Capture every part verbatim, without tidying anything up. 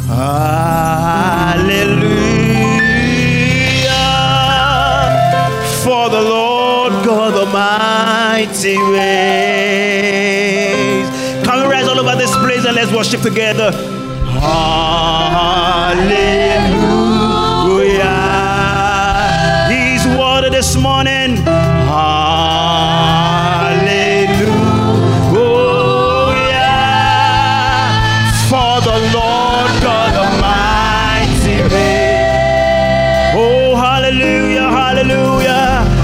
For the Lord God Almighty reigns. Can we rise all over this place and let's worship together? Hallelujah. He's water this morning. Hallelujah. For the Lord God Almighty reigns. Oh, hallelujah, hallelujah.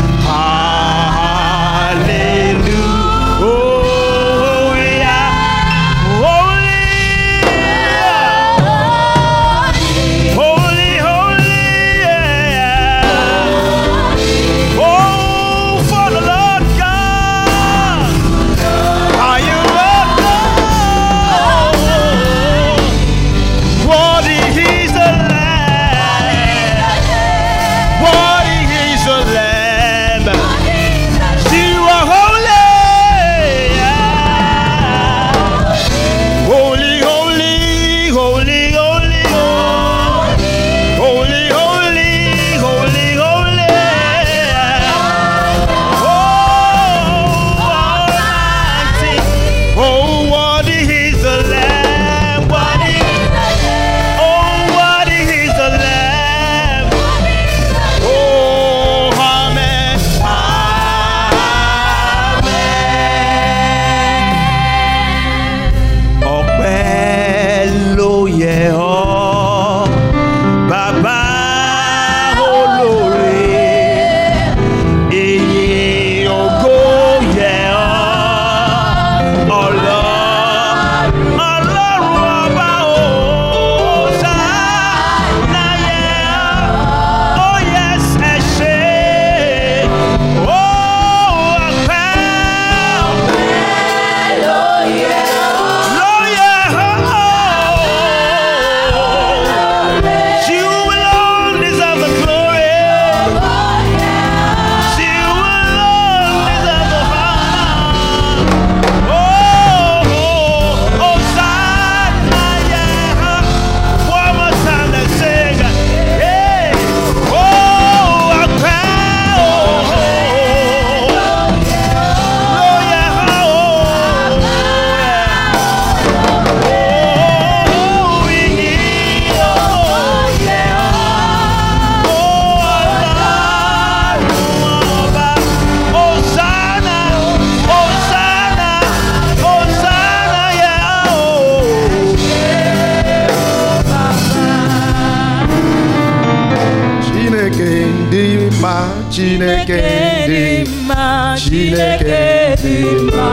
Chineke dị mma, Chineke dị mma,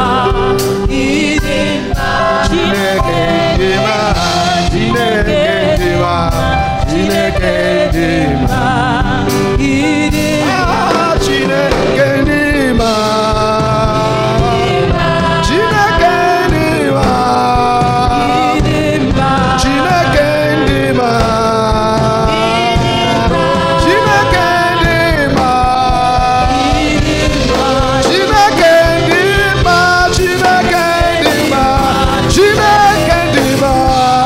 ịdị mma, Chineke dị mma, Chineke dị mma, Chineke dị mma, ịdị mma, Chineke dị mma, Chineke dị mma, ịdị mma, Chineke dị mma. Chineke dị mma,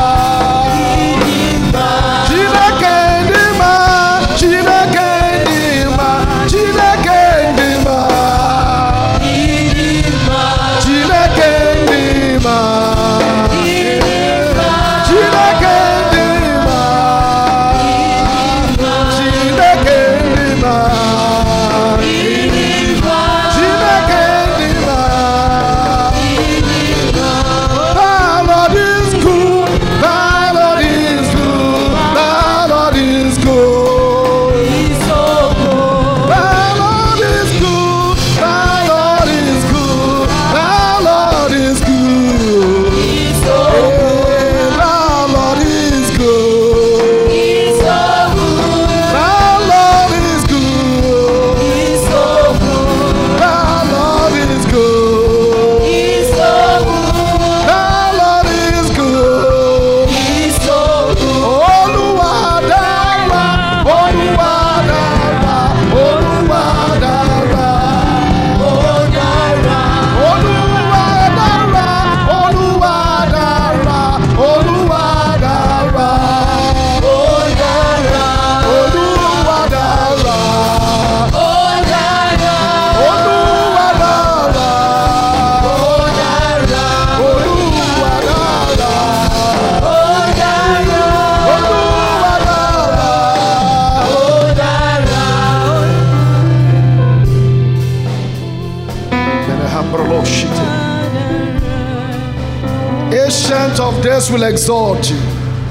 days will exalt you.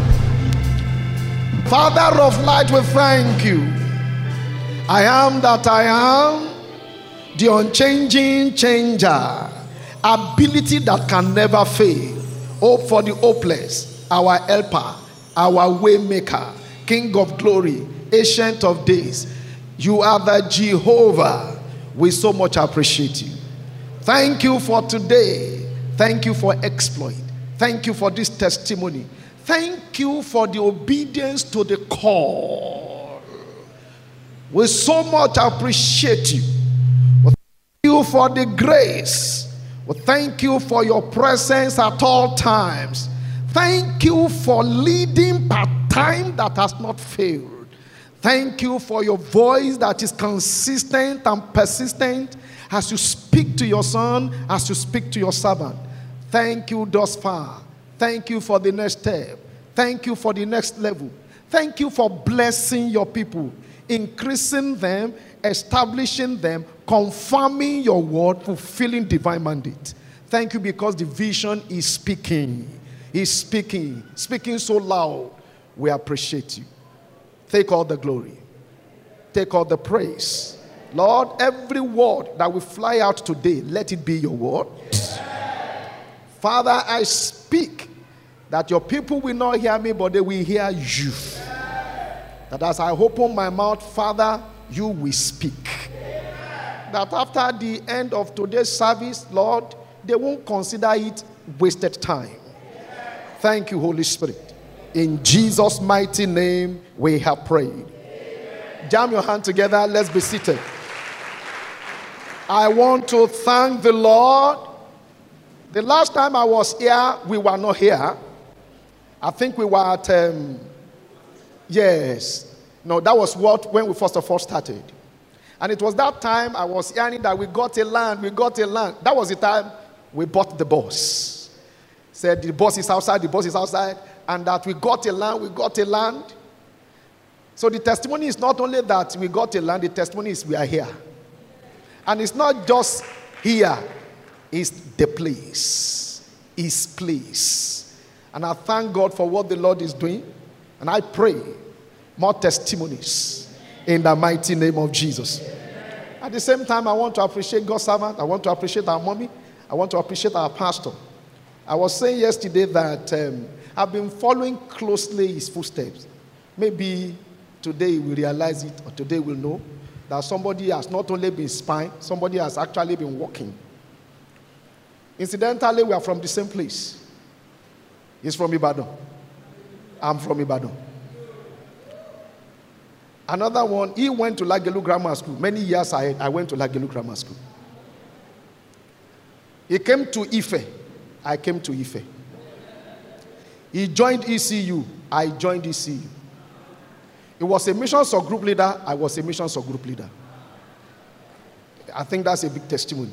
Father of light, we thank you. I am that I am, the unchanging changer, ability that can never fail, hope for the hopeless, our helper, our way maker, King of glory, ancient of days. You are the Jehovah. We so much appreciate you. Thank you for today. Thank you for exploit. Thank you for this testimony. Thank you for the obedience to the call. We so much appreciate you. We thank you for the grace. We thank you for your presence at all times. Thank you for leading part time that has not failed. Thank you for your voice that is consistent and persistent as you speak to your son, as you speak to your servant. Thank you thus far. Thank you for the next step. Thank you for the next level. Thank you for blessing your people, increasing them, establishing them, confirming your word, fulfilling divine mandate. Thank you because the vision is speaking. He's speaking, speaking so loud. We appreciate you. Take all the glory. Take all the praise. Lord, every word that will fly out today, let it be your word. Father, I speak that your people will not hear me, but they will hear you. That as I open my mouth, Father, you will speak. That after the end of today's service, Lord, they won't consider it wasted time. Thank you, Holy Spirit. In Jesus' mighty name, we have prayed. Jam your hand together. Let's be seated. I want to thank the Lord. The last time I was here, we were not here. I think we were at, um, yes. No, that was what when we first of all started. And it was that time I was hearing that we got a land, we got a land. That was the time we bought the bus. Said the bus is outside, the bus is outside. And that we got a land, we got a land. So the testimony is not only that we got a land, the testimony is we are here. And it's not just here, it's the place, his place. And I thank God for what the Lord is doing. And I pray more testimonies in the mighty name of Jesus. At the same time, I want to appreciate God's servant. I want to appreciate our mommy. I want to appreciate our pastor. I was saying yesterday that um, I've been following closely his footsteps. Maybe today we'll realize it, or today we'll know that somebody has not only been spying, somebody has actually been walking. Incidentally, we are from the same place. He's from Ibadan. I'm from Ibadan. Another one, he went to Lagelu Grammar School. Many years ahead, I went to Lagelu Grammar School. He came to Ife. I came to Ife. He joined E C U. I joined E C U. He was a missions or group leader. I was a missions or group leader. I think that's a big testimony.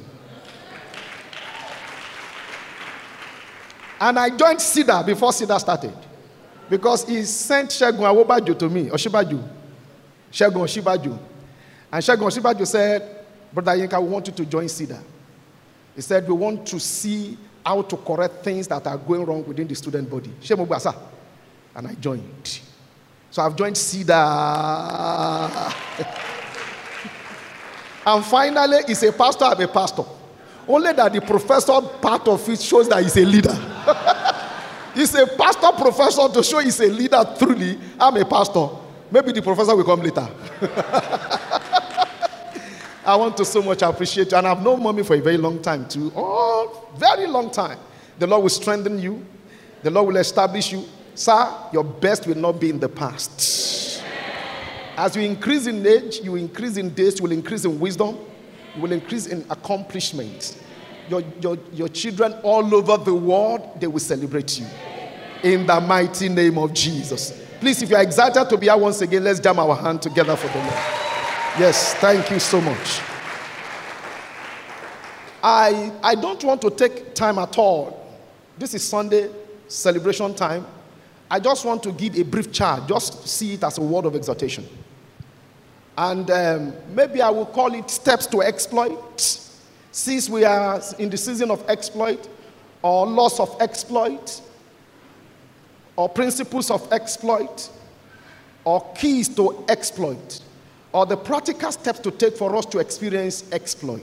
And I joined SIDA before SIDA started. Because he sent Shegun Awobaju to me, Oshibaju. Shegun Oshibaju. And Shegun Oshibaju said, Brother Yinka, we want you to join SIDA. He said, we want to see how to correct things that are going wrong within the student body. And I joined. So I've joined SIDA. And finally, he's a pastor, I'm a pastor. Only that the professor part of it shows that he's a leader. He's a pastor professor to show he's a leader truly. I'm a pastor. Maybe the professor will come later. I want to so much appreciate you. And I've known mommy for a very long time too. Oh, very long time. The Lord will strengthen you. The Lord will establish you. Sir, your best will not be in the past. As you increase in age, you increase in days, you will increase in wisdom, you will increase in accomplishments. Your, your, your children all over the world, they will celebrate you. In the mighty name of Jesus. Please, if you are excited to be here once again, let's jam our hand together for the Lord. Yes, thank you so much. I, I don't want to take time at all. This is Sunday celebration time. I just want to give a brief charge. Just see it as a word of exhortation. And um, maybe I will call it steps to exploit. Since we are in the season of exploit or loss of exploit, or principles of exploit, or keys to exploit, or the practical steps to take for us to experience exploit.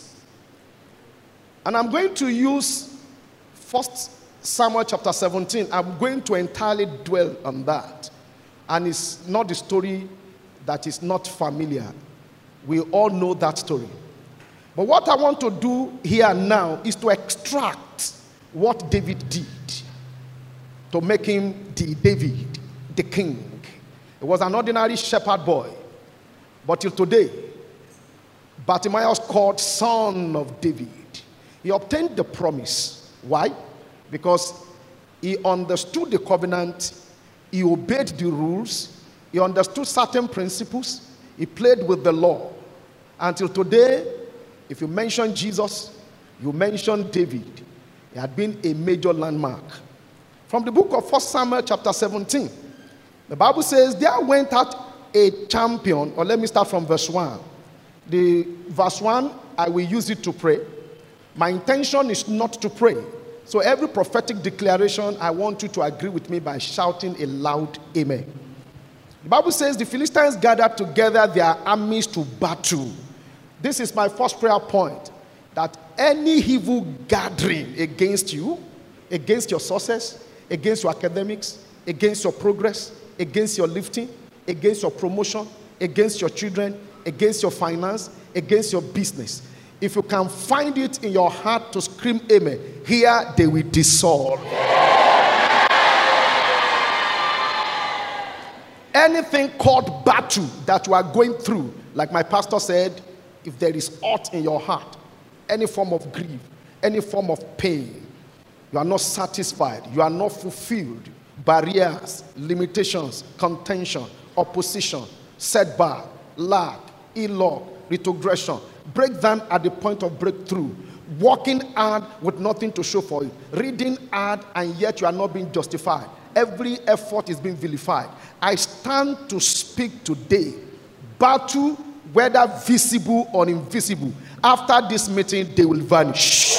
And I'm going to use First Samuel chapter seventeen. I'm going to entirely dwell on that. And it's not the story that is not familiar. We all know that story. But what I want to do here now is to extract what David did to make him the David, the king. He was an ordinary shepherd boy. But till today, Bartimaeus called son of David. He obtained the promise. Why? Because he understood the covenant, he obeyed the rules, he understood certain principles, he played with the law. Until today, if you mention Jesus, you mention David. He had been a major landmark. From the book of First Samuel chapter seventeen, the Bible says, there went out a champion, or let me start from verse one. The verse one, I will use it to pray. My intention is not to pray. So every prophetic declaration, I want you to agree with me by shouting a loud amen. The Bible says the Philistines gathered together their armies to battle. This is my first prayer point, that any evil gathering against you, against your success, against your academics, against your progress, against your lifting, against your promotion, against your children, against your finance, against your business, if you can find it in your heart to scream amen, here they will dissolve. Anything called battle that you are going through, like my pastor said, if there is aught in your heart, any form of grief, any form of pain, you are not satisfied, you are not fulfilled, barriers, limitations, contention, opposition, setback, lack, ill luck, retrogression, breakdown at the point of breakthrough, working hard with nothing to show for it, reading hard and yet you are not being justified, every effort is being vilified. I stand to speak today, battle, whether visible or invisible, after this meeting they will vanish.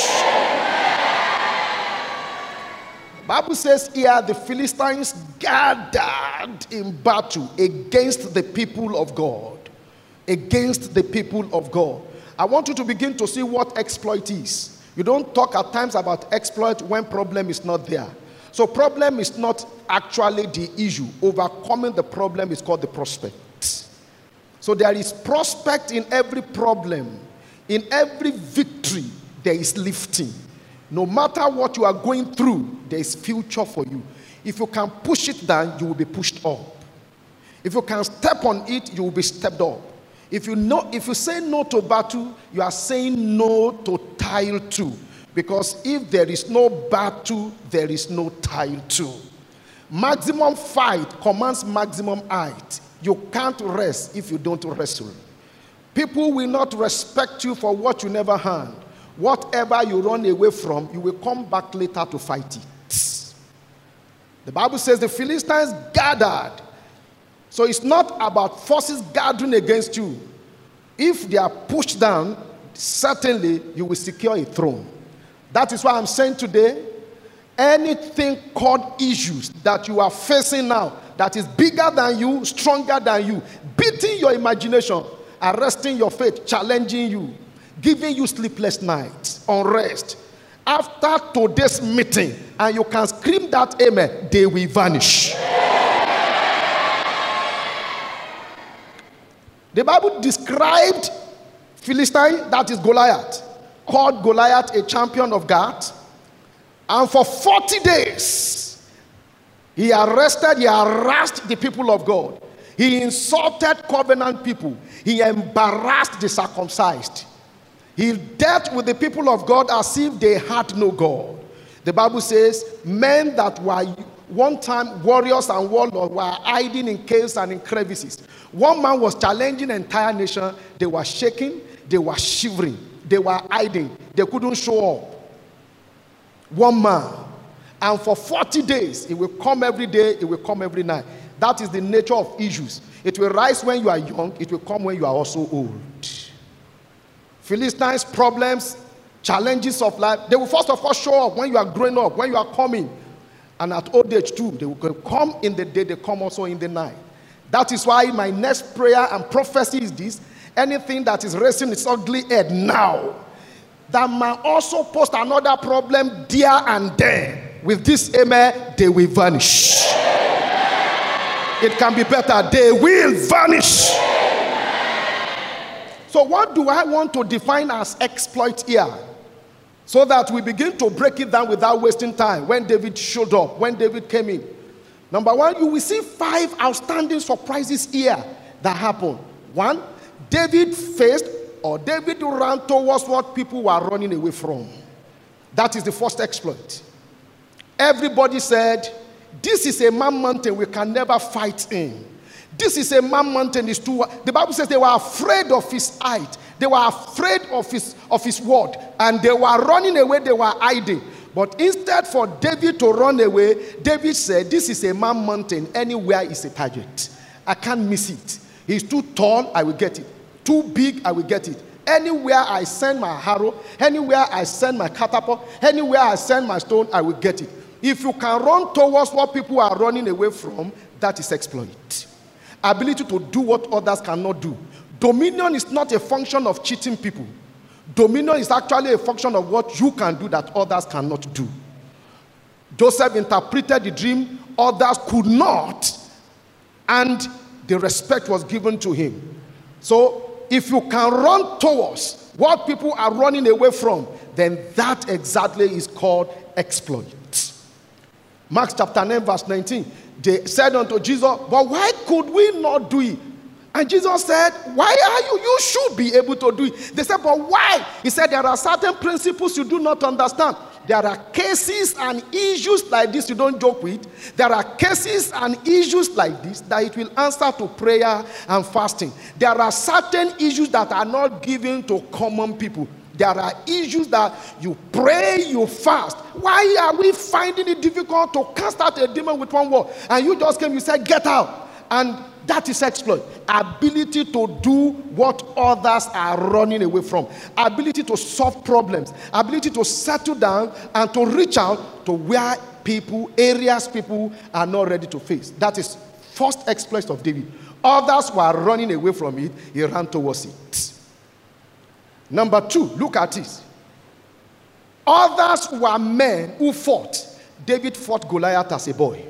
The Bible says here the Philistines gathered in battle against the people of God. Against the people of God. I want you to begin to see what exploit is. You don't talk at times about exploit when problem is not there. So problem is not actually the issue. Overcoming the problem is called the prospect. So there is prospect in every problem. In every victory, there is lifting. No matter what you are going through, there is future for you. If you can push it down, you will be pushed up. If you can step on it, you will be stepped up. If you know, if you say no to battle, you are saying no to tile two. Because if there is no battle, there is no tile two. Maximum fight commands maximum height. You can't rest if you don't wrestle. People will not respect you for what you never had. Whatever you run away from, you will come back later to fight it. The Bible says the Philistines gathered. So it's not about forces gathering against you. If they are pushed down, certainly you will secure a throne. That is why I'm saying today, anything called issues that you are facing now, that is bigger than you, stronger than you, beating your imagination, arresting your faith, challenging you, giving you sleepless nights, unrest. After today's meeting, and you can scream that amen, they will vanish. The Bible described Philistine, that is Goliath, called Goliath a champion of God. And for forty days, he arrested, he harassed the people of God. He insulted covenant people. He embarrassed the circumcised. He dealt with the people of God as if they had no God. The Bible says, men that were one time warriors and warlords were hiding in caves and in crevices. One man was challenging the entire nation. They were shaking, they were shivering, they were hiding, they couldn't show up. One man. And for forty days, it will come every day, it will come every night. That is the nature of issues. It will rise when you are young, it will come when you are also old. Philistines' problems, challenges of life, they will first of all show up when you are growing up, when you are coming. And at old age too, they will come in the day, they come also in the night. That is why my next prayer and prophecy is this: anything that is raising its ugly head now, that might also post another problem there and then, with this amen, they will vanish. It can be better. They will vanish. So what do I want to define as exploit here? So that we begin to break it down without wasting time. When David showed up, when David came in. Number one, you will see five outstanding surprises here that happened. One, David faced or David ran towards what people were running away from. That is the first exploit. Everybody said, this is a man mountain we can never fight in. This is a man mountain. Is too. The Bible says they were afraid of his height. They were afraid of his, of his word. And they were running away. They were hiding. But instead for David to run away, David said, this is a man mountain. Anywhere is a target. I can't miss it. He's too tall, I will get it. Too big, I will get it. Anywhere I send my arrow, anywhere I send my catapult, anywhere I send my stone, I will get it. If you can run towards what people are running away from, that is exploit. Ability to do what others cannot do. Dominion is not a function of cheating people. Dominion is actually a function of what you can do that others cannot do. Joseph interpreted the dream, others could not, and the respect was given to him. So if you can run towards what people are running away from, then that exactly is called exploit. Mark chapter nine verse nineteen. They said unto Jesus, but why could we not do it? And Jesus said, why are you? You should be able to do it. They said, but why? He said, there are certain principles you do not understand. There are cases and issues like this you don't joke with. There are cases and issues like this that it will answer to prayer and fasting. There are certain issues that are not given to common people. There are issues that you pray, you fast. Why are we finding it difficult to cast out a demon with one word? And you just came, you said, get out. And that is exploit. Ability to do what others are running away from. Ability to solve problems. Ability to settle down and to reach out to where people, areas people are not ready to face. That is first exploit of David. Others were running away from it. He ran towards it. Number two, look at this. Others were men who fought. David fought Goliath as a boy.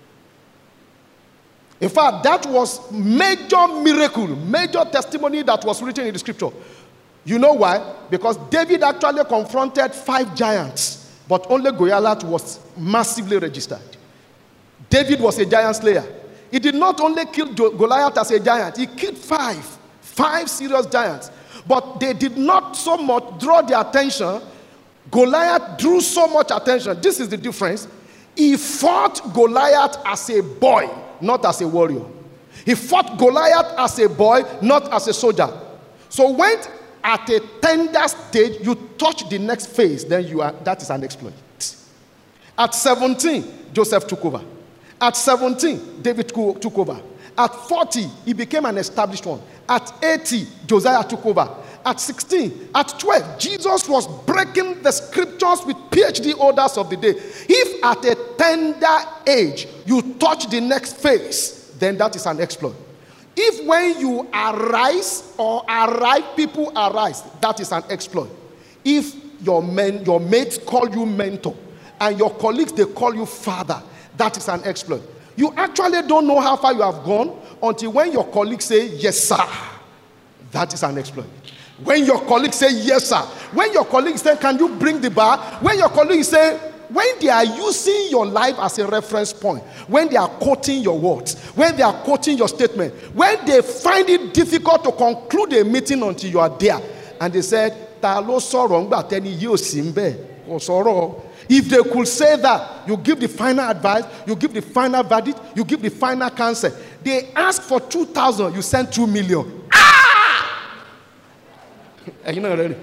In fact, that was major miracle, major testimony that was written in the scripture. You know why? Because David actually confronted five giants, but only Goliath was massively registered. David was a giant slayer. He did not only kill Goliath as a giant, he killed five, five serious giants. But they did not so much draw the attention. Goliath drew so much attention. This is the difference. He fought Goliath as a boy, not as a warrior. He fought Goliath as a boy, not as a soldier. So when at a tender stage, you touch the next phase, then you are, that is an exploit. At seventeen, Joseph took over. At seventeen, David took over. At forty, he became an established one. At eighty, Josiah took over. At sixteen, at twelve, Jesus was breaking the scriptures with P H D holders of the day. If at a tender age, you touch the next phase, then that is an exploit. If when you arise or arrive, people arise, that is an exploit. If your men, your mates call you mentor, and your colleagues, they call you father, that is an exploit. You actually don't know how far you have gone until when your colleagues say, yes, sir. That is an exploit. When your colleagues say, yes, sir. When your colleagues say, can you bring the bar? When your colleagues say, when they are using your life as a reference point, when they are quoting your words, when they are quoting your statement, when they find it difficult to conclude a meeting until you are there, and they said, ta lo sọ̀rọ̀ ńgbà tẹ́ni yóò sí ńbẹ̀, kò sọ̀rọ̀. If they could say that, you give the final advice, you give the final verdict, you give the final counsel. They ask for two thousand, you send two million. Ah! Are you not ready?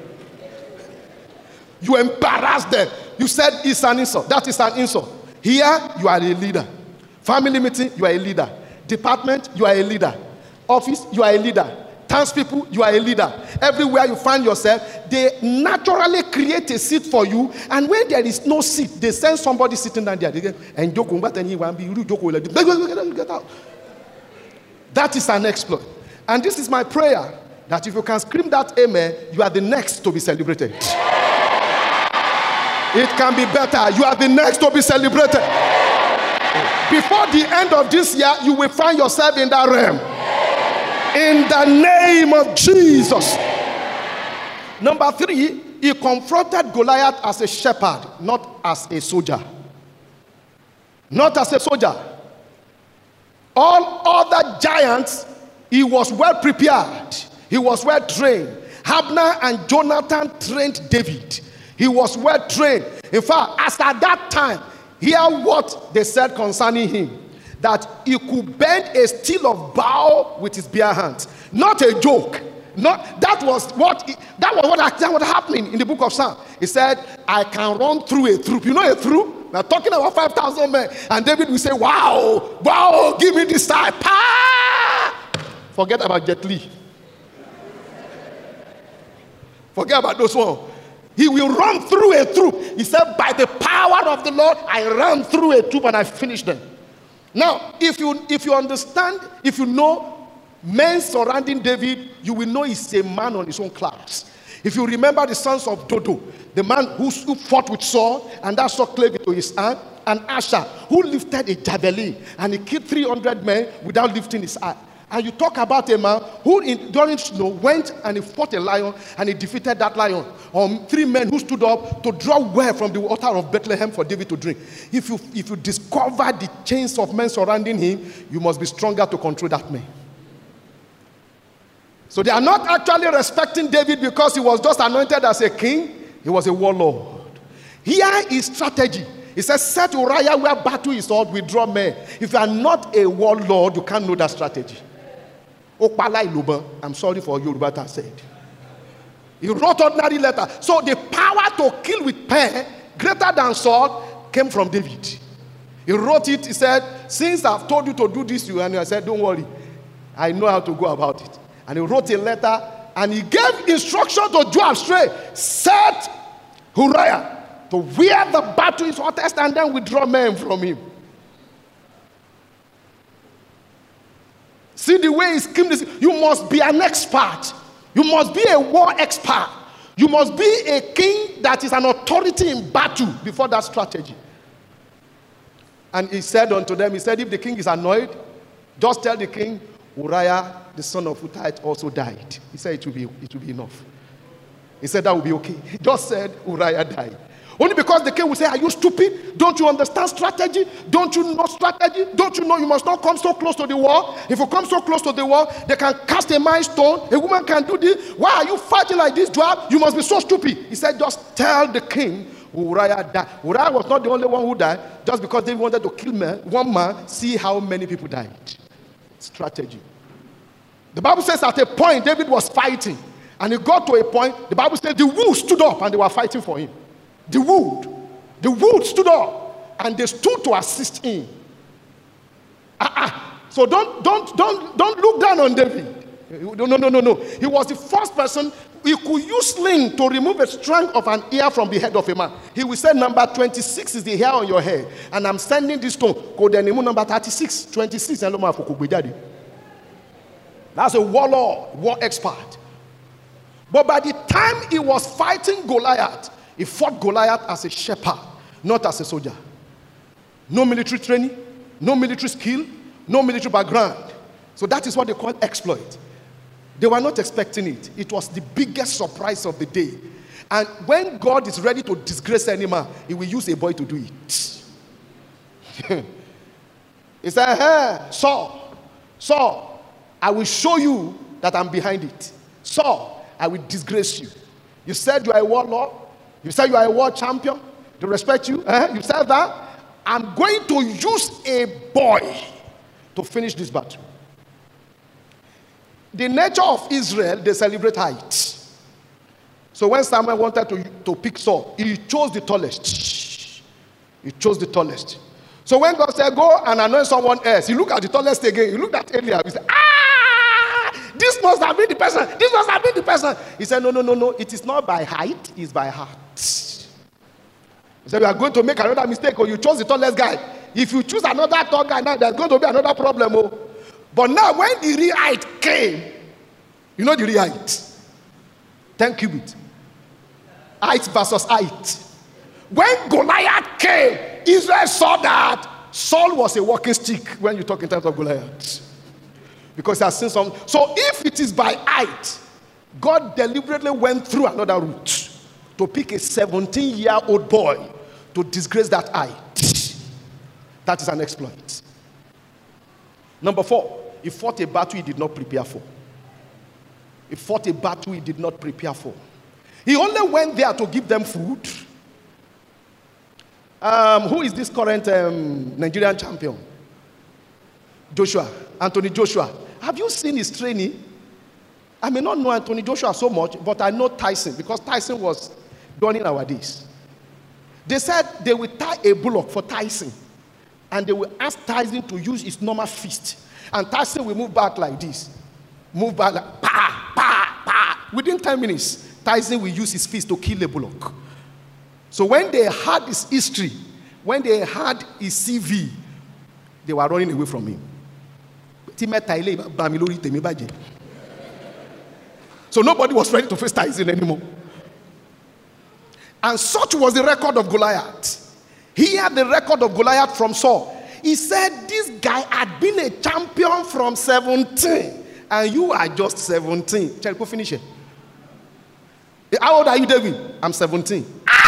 You embarrass them. You said it's an insult. That is an insult. Here, you are a leader. Family meeting, you are a leader. Department, you are a leader. Office, you are a leader. townspeople, you are a leader. Everywhere you find yourself, they naturally create a seat for you. And when there is no seat, they send somebody sitting down there. They go, and get out. That is an exploit. And this is my prayer, that if you can scream that amen, you are the next to be celebrated. It can be better. You are the next to be celebrated. Before the end of this year, you will find yourself in that realm. In the name of Jesus. Number three, he confronted Goliath as a shepherd, not as a soldier. Not as a soldier. All other giants, he was well prepared. He was well trained. Abner and Jonathan trained David. He was well trained. In fact, as at that time, hear what they said concerning him. That he could bend a steel of bow with his bare hands. Not a joke. Not, that was what he, that was what, that was happening in the book of Psalms. He said, I can run through a troop. You know a troop? We're talking about five thousand men. And David will say, wow, wow, give me this time. Pa! Forget about Jet Li. Forget about those ones. He will run through a troop. He said, by the power of the Lord, I ran through a troop and I finished them. Now, if you if you understand, if you know men surrounding David, you will know he's a man on his own class. If you remember the sons of Dodo, the man who, who fought with Saul, and that Saul clave into his hand, and Asher, who lifted a javelin, and he killed three hundred men without lifting his eye. And you talk about a man who in, during snow went and he fought a lion and he defeated that lion. Or um, three men who stood up to draw well from the water of Bethlehem for David to drink. If you, if you discover the chains of men surrounding him, you must be stronger to control that man. So they are not actually respecting David because he was just anointed as a king. He was a warlord. Here is strategy. He says, set Uriah where battle is fought, withdraw men. If you are not a warlord, you can't know that strategy. I'm sorry for Yoruba to say it. He wrote ordinary letter. So the power to kill with pen, greater than sword, came from David. He wrote it. He said, since I've told you to do this, you and I said, don't worry. I know how to go about it. And he wrote a letter and he gave instruction to Joab straight. Set Uriah to where the battle is hottest and then withdraw men from him. See the way he schemed this. You must be an expert. You must be a war expert. You must be a king that is an authority in battle before that strategy. And he said unto them, he said, if the king is annoyed, just tell the king, Uriah, the son of Hittite, also died. He said it will be, it will be enough. He said that will be okay. He just said Uriah died. Only because the king will say, are you stupid? Don't you understand strategy? Don't you know strategy? Don't you know you must not come so close to the wall? If you come so close to the wall, they can cast a milestone. A woman can do this. Why are you fighting like this, Joab? You must be so stupid. He said, just tell the king Uriah died. Uriah was not the only one who died. Just because they wanted to kill man, one man, see how many people died. Strategy. The Bible says at a point, David was fighting. And he got to a point, the Bible says the wood stood up and they were fighting for him. The wood, the wood stood up, and they stood to assist him. Uh-uh. So don't, don't, don't, don't look down on David. No, no, no, no, no. He was the first person. He could use sling to remove a strand of an ear from the head of a man. He will say, number twenty-six is the hair on your head, and I'm sending this stone. Go then, number thirty-six, twenty-six, and that's a warlord, war expert. But by the time he was fighting Goliath, he fought Goliath as a shepherd, not as a soldier. No military training, no military skill, no military background. So that is what they call exploit. They were not expecting it. It was the biggest surprise of the day. And when God is ready to disgrace any man, he will use a boy to do it. He said, hey, Saul, Saul, I will show you that I'm behind it. Saul, I will disgrace you. You said you are a warlord. You said you are a world champion. They respect you. Eh? You said that. I'm going to use a boy to finish this battle. The nature of Israel, they celebrate height. So when Samuel wanted to, to pick Saul, he chose the tallest. He chose the tallest. So when God said, go and anoint someone else, he looked at the tallest again. He looked at Eliab. He said, ah, this This must have been the person. This must have been the person. He said, no, no, no, no. It is not by height. It's by heart. He said, you are going to make another mistake, or you chose the tallest guy. If you choose another tall guy, now there's going to be another problem. Oh. But now when the real height came, you know the real height? ten cubits. Height versus height. When Goliath came, Israel saw that Saul was a walking stick when you talk in terms of Goliath. Because he has seen some. So if it is by height, God deliberately went through another route to pick a seventeen-year-old boy to disgrace that height. That is an exploit. Number four, he fought a battle he did not prepare for. He fought a battle he did not prepare for. He only went there to give them food. Um, who is this current um, Nigerian champion? Joshua, Anthony Joshua. Have you seen his training? I may not know Anthony Joshua so much, but I know Tyson, because Tyson was during our days. They said they will tie a bullock for Tyson, and they will ask Tyson to use his normal fist. And Tyson will move back like this. Move back like, pa, pa, pa. Within ten minutes, Tyson will use his fist to kill a bullock. So when they had his history, when they had his C V, they were running away from him. So nobody was ready to face Tyson anymore. And such was the record of Goliath. He had the record of Goliath from Saul. He said this guy had been a champion from seventeen, and you are just seventeen. Check, go finish it. How old are you, David? I'm seventeen.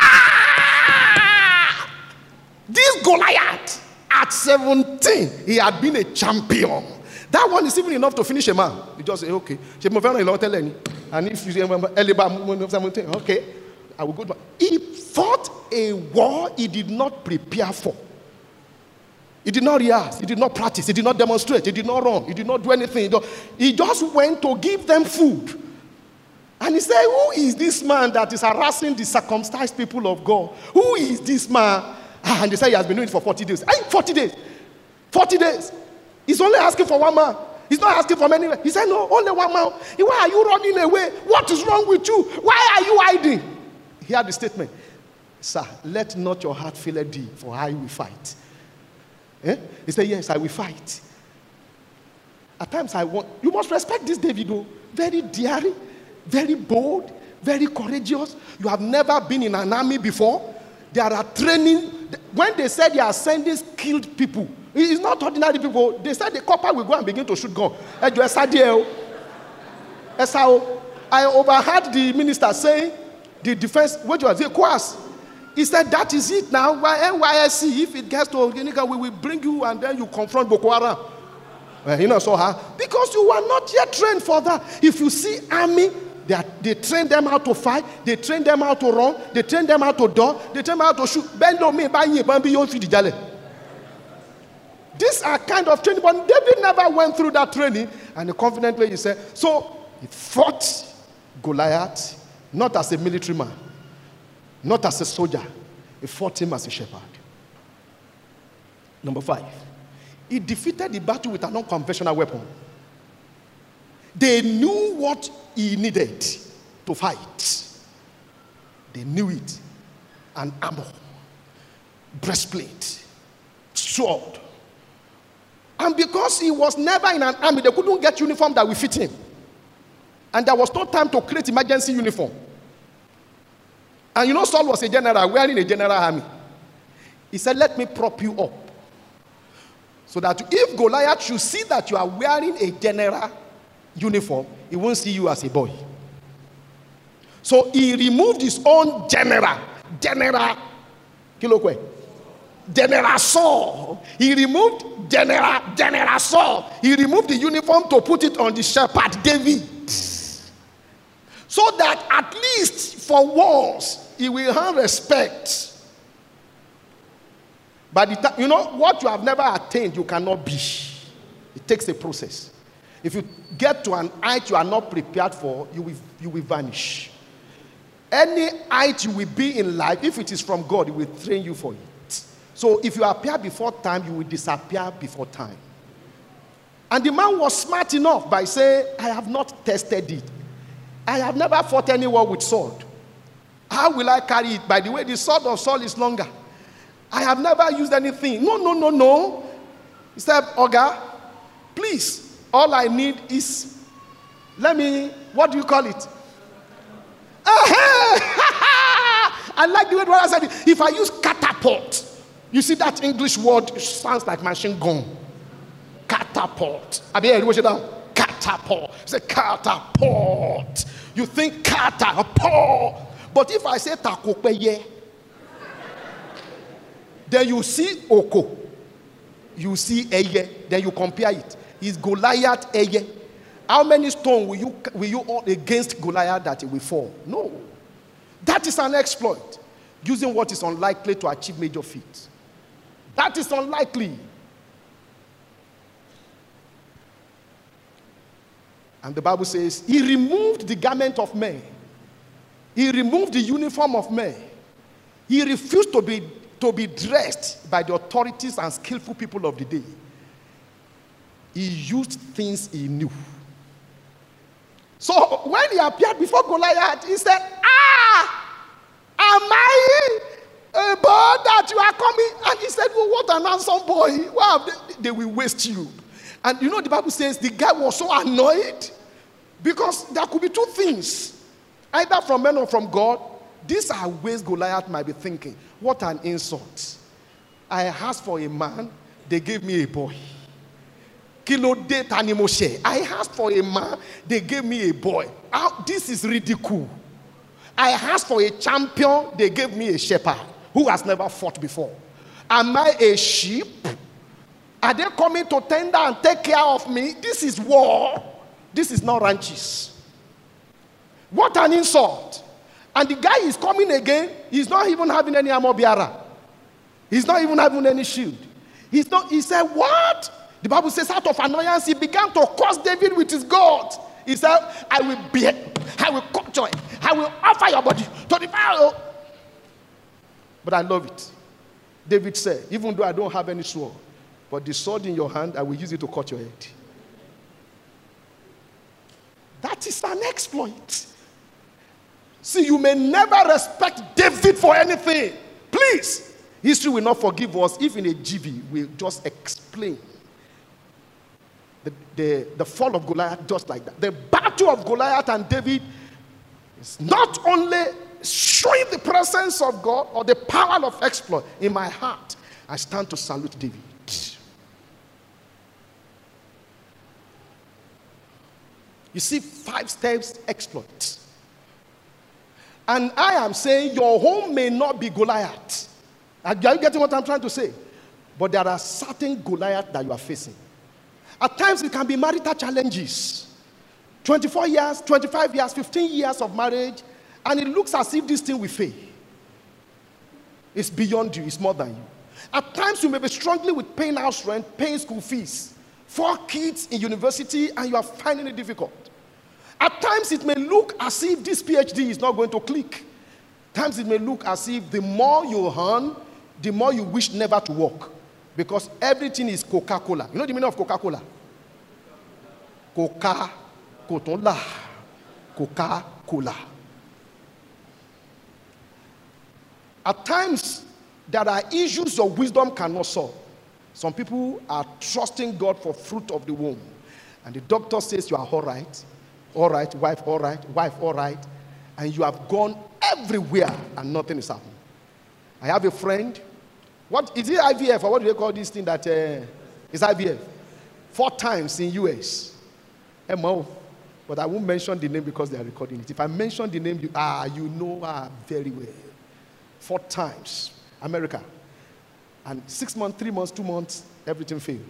Ah! This Goliath, at seventeen, he had been a champion. That one is even enough to finish a man. You just say, okay. And if you say, okay, I will go to. He fought a war he did not prepare for. He did not rehearse. He did not practice. He did not demonstrate. He did not run. He did not do anything. He just went to give them food. And he said, who is this man that is harassing the circumcised people of God? Who is this man? And they said he has been doing it for forty days. Hey, forty days. forty days. He's only asking for one man. He's not asking for many. He said, no, only one man. Why are you running away? What is wrong with you? Why are you hiding? He had the statement. Sir, let not your heart fail thee, for I will fight. Eh? He said, yes, I will fight. At times I want, you must respect this David, though. Very daring, very bold, very courageous. You have never been in an army before. There are training. When they said they are sending skilled people, it's not ordinary people. They said the copper will go and begin to shoot gun. I overheard the minister saying, the defense, what was it? Course. He said, that is it now. N Y S C, if it gets to Oginika, we will bring you and then you confront Boko Haram. Well, you know, so huh? Because you were not yet trained for that. If you see army, they, are, they train them how to fight, they train them how to run, they train them how to dodge, they train them how to shoot. These are kind of training, but David never went through that training. And confidently he said, so he fought Goliath, not as a military man, not as a soldier. He fought him as a shepherd. Number five, he defeated the battle with an unconventional weapon. They knew what he needed to fight. They knew it. An armor, breastplate, sword. And because he was never in an army, they couldn't get uniform that will fit him. And there was no time to create emergency uniform. And you know, Saul was a general, wearing a general army. He said, let me prop you up. So that if Goliath should see that you are wearing a general uniform, he won't see you as a boy. So he removed his own general, general, Kilokwe, General Saul. He removed General, General Saul. He removed the uniform to put it on the shepherd David. So that at least for once, he will have respect. But the time, you know, what you have never attained, you cannot be. It takes a process. If you get to an height you are not prepared for, you will, you will vanish. Any height you will be in life, if it is from God, He will train you for it. So if you appear before time, you will disappear before time. And the man was smart enough by saying, I have not tested it. I have never fought anyone with sword. How will I carry it? By the way, the sword of Saul is longer. I have never used anything. No, no, no, no. He said, Oga, please, all I need is, let me, what do you call it? I like the way I said it. If I use catapult, you see that English word sounds like machine gun. Catapult. I mean, what's it down? Catapult. It's a catapult. You think catapult. But if I say takopeye, then you see oko. You see eye. Then you compare it. Is Goliath eye? How many stones will you will you hold against Goliath that it will fall? No. That is an exploit. Using what is unlikely to achieve major feats. That is unlikely. And the Bible says, he removed the garment of men. He removed the uniform of men. He refused to be, to be dressed by the authorities and skillful people of the day. He used things he knew. So when he appeared before Goliath, he said, ah, am I a boy that you are coming? And he said, well, what an handsome boy. Wow, they, they will waste you. And you know, the Bible says the guy was so annoyed because there could be two things, either from men or from God. These are ways Goliath might be thinking. What an insult. I asked for a man, they gave me a boy. I asked for a man, they gave me a boy. How, this is ridicule. I asked for a champion, they gave me a shepherd who has never fought before. Am I a sheep? Are they coming to tender and take care of me? This is war. This is not ranches. What an insult. And the guy is coming again. He's not even having any armor bearer. He's not even having any shield. He's not, he said, what? The Bible says, out of annoyance, he began to curse David with his God. He said, I will be, I will cut your, I will offer your body to the Pharaoh. But I love it. David said, even though I don't have any sword, but the sword in your hand, I will use it to cut your head. That is an exploit. See, you may never respect David for anything. Please. History will not forgive us if in a G V we just explain the, the, the fall of Goliath just like that. The battle of Goliath and David is not only showing the presence of God or the power of exploit. In my heart, I stand to salute David. You see, five steps exploit. And I am saying your home may not be Goliath. Are you getting what I'm trying to say? But there are certain Goliath that you are facing. At times it can be marital challenges. twenty-four years, twenty-five years, fifteen years of marriage, and it looks as if this thing will fail. It's beyond you, it's more than you. At times you may be struggling with paying house rent, paying school fees. Four kids in university and you are finding it difficult. At times it may look as if this P H D is not going to click. At times it may look as if the more you earn, the more you wish never to work. Because everything is Coca-Cola. You know the meaning of Coca-Cola? Coca-Cola. Coca-Cola. At times, there are issues your wisdom cannot solve. Some people are trusting God for fruit of the womb. And the doctor says you are all right. All right, wife, all right, wife, all right. And you have gone everywhere and nothing is happening. I have a friend. What is it, I V F, or what do they call this thing that uh, is I V F? Four times in U S. M O. But I won't mention the name because they are recording it. If I mention the name, you ah, you know ah, very well. Four times. America. And six months, three months, two months, everything failed.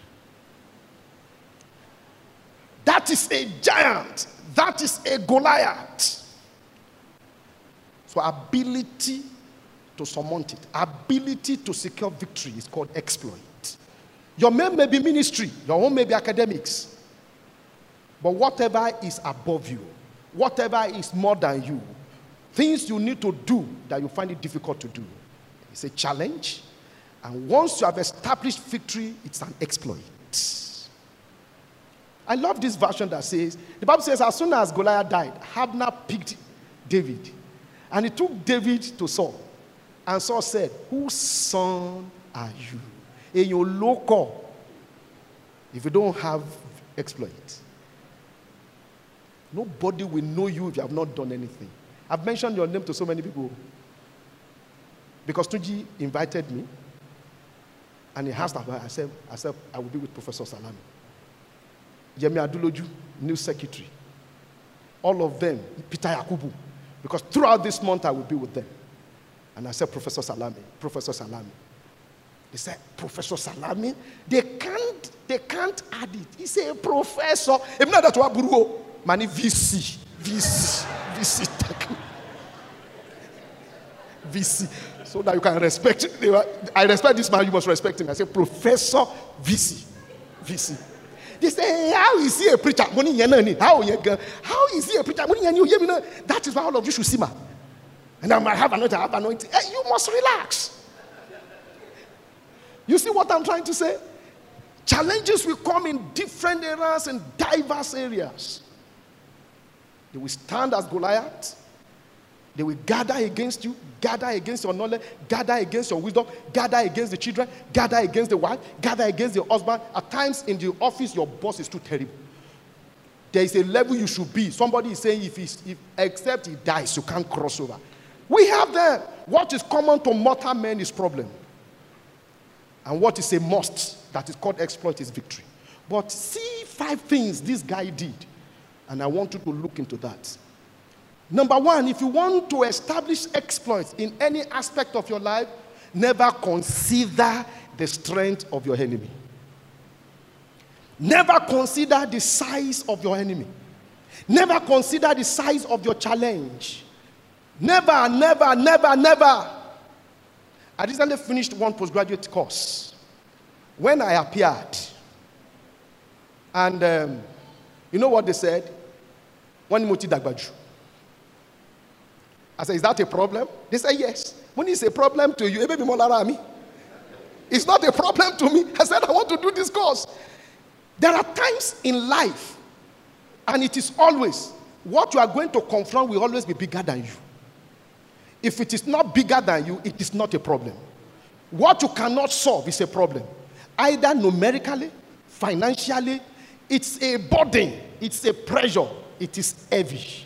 That is a giant. That is a Goliath. So ability to surmount it, ability to secure victory is called exploit. Your name may be ministry, your own may be academics. But whatever is above you, whatever is more than you, things you need to do that you find it difficult to do, it's a challenge. And once you have established victory, it's an exploit. I love this version that says, the Bible says, as soon as Goliath died, Abner picked David. And he took David to Saul. And Saul said, whose son are you? In your local, if you don't have exploit, nobody will know you if you have not done anything. I've mentioned your name to so many people because Tunji invited me and he asked about. I said, I said, I will be with Professor Salami. Yemi Aduloju, new secretary. All of them, Peter Yakubu, because throughout this month I will be with them. And I said, Professor Salami, Professor Salami. They said, Professor Salami, they can't, they can't add it. He said, Professor. Mani V C, V C, V C, V C. So that you can respect. I respect this man, you must respect him. I say, Professor V C, V C. They say, how is he a preacher? How, how is he a preacher? That is why all of you should see me. And I might have anointing, I have anointing. Hey, you must relax. You see what I'm trying to say? Challenges will come in different areas and diverse areas. They will stand as Goliath. They will gather against you, gather against your knowledge, gather against your wisdom, gather against the children, gather against the wife, gather against the husband. At times in the office, your boss is too terrible. There is a level you should be. Somebody is saying, if, he's, if except he dies, you can't cross over. We have them. What is common to mortal men is problem. And what is a must, that is called exploit, is victory. But see five things this guy did. And I want you to look into that. Number one, if you want to establish exploits in any aspect of your life, never consider the strength of your enemy. Never consider the size of your enemy. Never consider the size of your challenge. Never, never, never, never. I recently finished one postgraduate course. When I appeared, and um, you know what they said? One moti dagbaju. I said, is that a problem? They said, yes. When it's a problem to you, it's not a problem to me. I said, I want to do this course. There are times in life, and it is always, what you are going to confront will always be bigger than you. If it is not bigger than you, it is not a problem. What you cannot solve is a problem. Either numerically, financially, it's a burden, it's a pressure, it is heavy.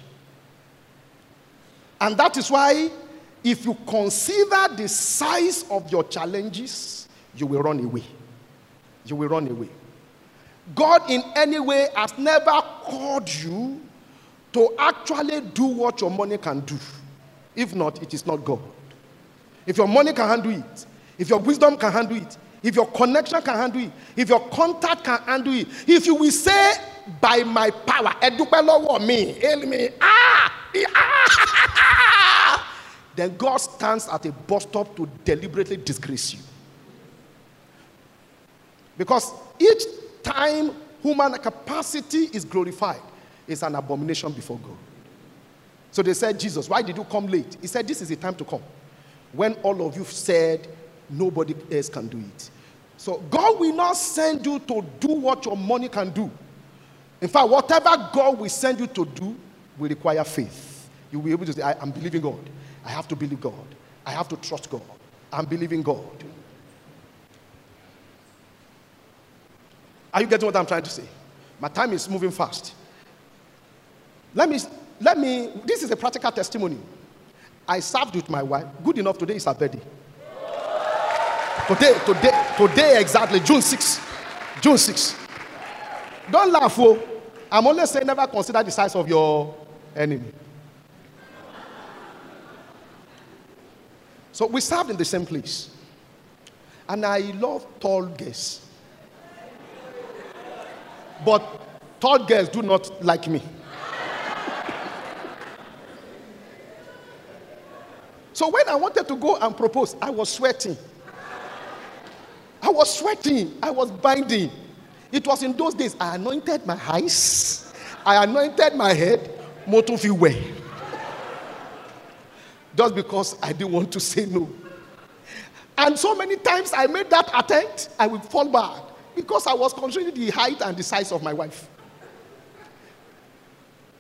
And that is why, if you consider the size of your challenges, you will run away. You will run away. God in any way has never called you to actually do what your money can do. If not, it is not God. If your money can handle it, if your wisdom can handle it, if your connection can handle it, if your contact can handle it, if you will say, by my power, me, me, ah, ah, then God stands at a bus stop to deliberately disgrace you. Because each time human capacity is glorified, it's an abomination before God. So they said, Jesus, why did you come late? He said, this is the time to come. When all of you said, nobody else can do it. So God will not send you to do what your money can do. In fact, whatever God will send you to do will require faith. You will be able to say, I am believing God. I have to believe God. I have to trust God. I'm believing God. Are you getting what I'm trying to say? My time is moving fast. Let me, let me, this is a practical testimony. I served with my wife. Good enough, today is her birthday. Today, today, today exactly, June sixth. June sixth. Don't laugh, oh. I'm only saying never consider the size of your enemy. So we served in the same place. And I love tall girls. But tall girls do not like me. So when I wanted to go and propose, I was sweating. I was sweating. I was binding. It was in those days I anointed my eyes. I anointed my head. Motofi way. Just because I didn't want to say no. And so many times I made that attempt, I would fall back. Because I was considering the height and the size of my wife.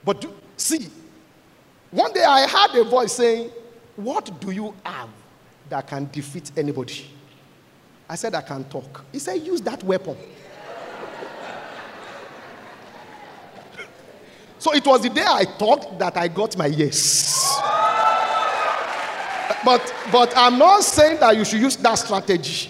But do, see, one day I heard a voice saying, what do you have that can defeat anybody? I said, I can talk. He said, use that weapon. So it was the day I talked that I got my yes. But, but I'm not saying that you should use that strategy.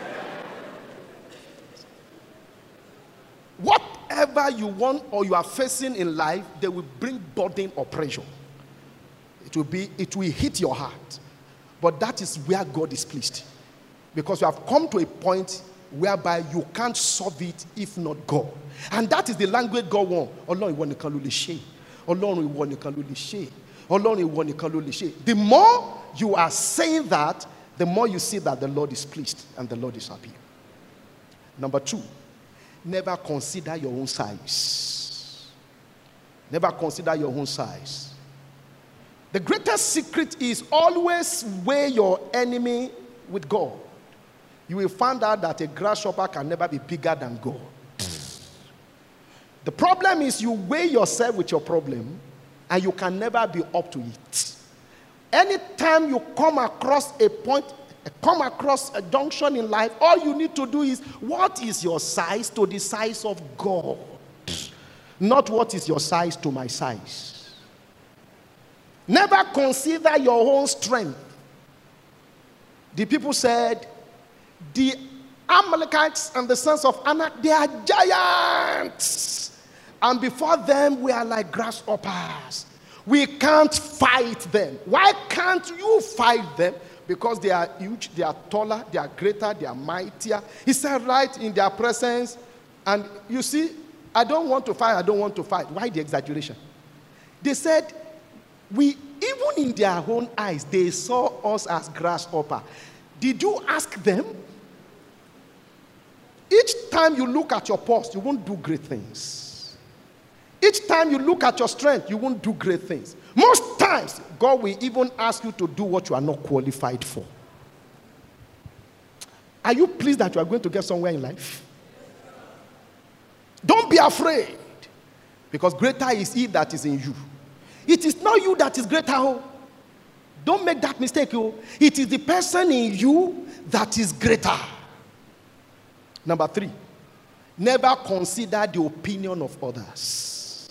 Whatever you want or you are facing in life, they will bring burden or pressure. It will be, it will hit your heart. But that is where God is pleased. Because you have come to a point whereby you can't solve it if not God. And that is the language God wants. Ọlọ́run ìwọ nìkan ló lè ṣe. Ọlọ́run ìwọ nìkan ló lè ṣe. Ọlọ́run ìwọ nìkan ló lè ṣe. The more you are saying that, the more you see that the Lord is pleased and the Lord is happy. Number two, never consider your own size. Never consider your own size. The greatest secret is always weigh your enemy with God. You will find out that a grasshopper can never be bigger than God. The problem is you weigh yourself with your problem and you can never be up to it. Anytime you come across a point, come across a junction in life, all you need to do is, what is your size to the size of God? Not what is your size to my size. Never consider your own strength. The people said, the Amalekites and the sons of Anak, they are giants. And before them, we are like grasshoppers. We can't fight them. Why can't you fight them? Because they are huge, they are taller, they are greater, they are mightier. He said right in their presence. And you see, I don't want to fight, I don't want to fight. Why the exaggeration? They said, we, even in their own eyes, they saw us as grasshopper. Did you ask them? Each time you look at your post, you won't do great things. Each time you look at your strength, you won't do great things. Most times, God will even ask you to do what you are not qualified for. Are you pleased that you are going to get somewhere in life? Don't be afraid. Because greater is he that is in you. It is not you that is greater. Oh. Don't make that mistake. Oh. It is the person in you that is greater. Number three, never consider the opinion of others.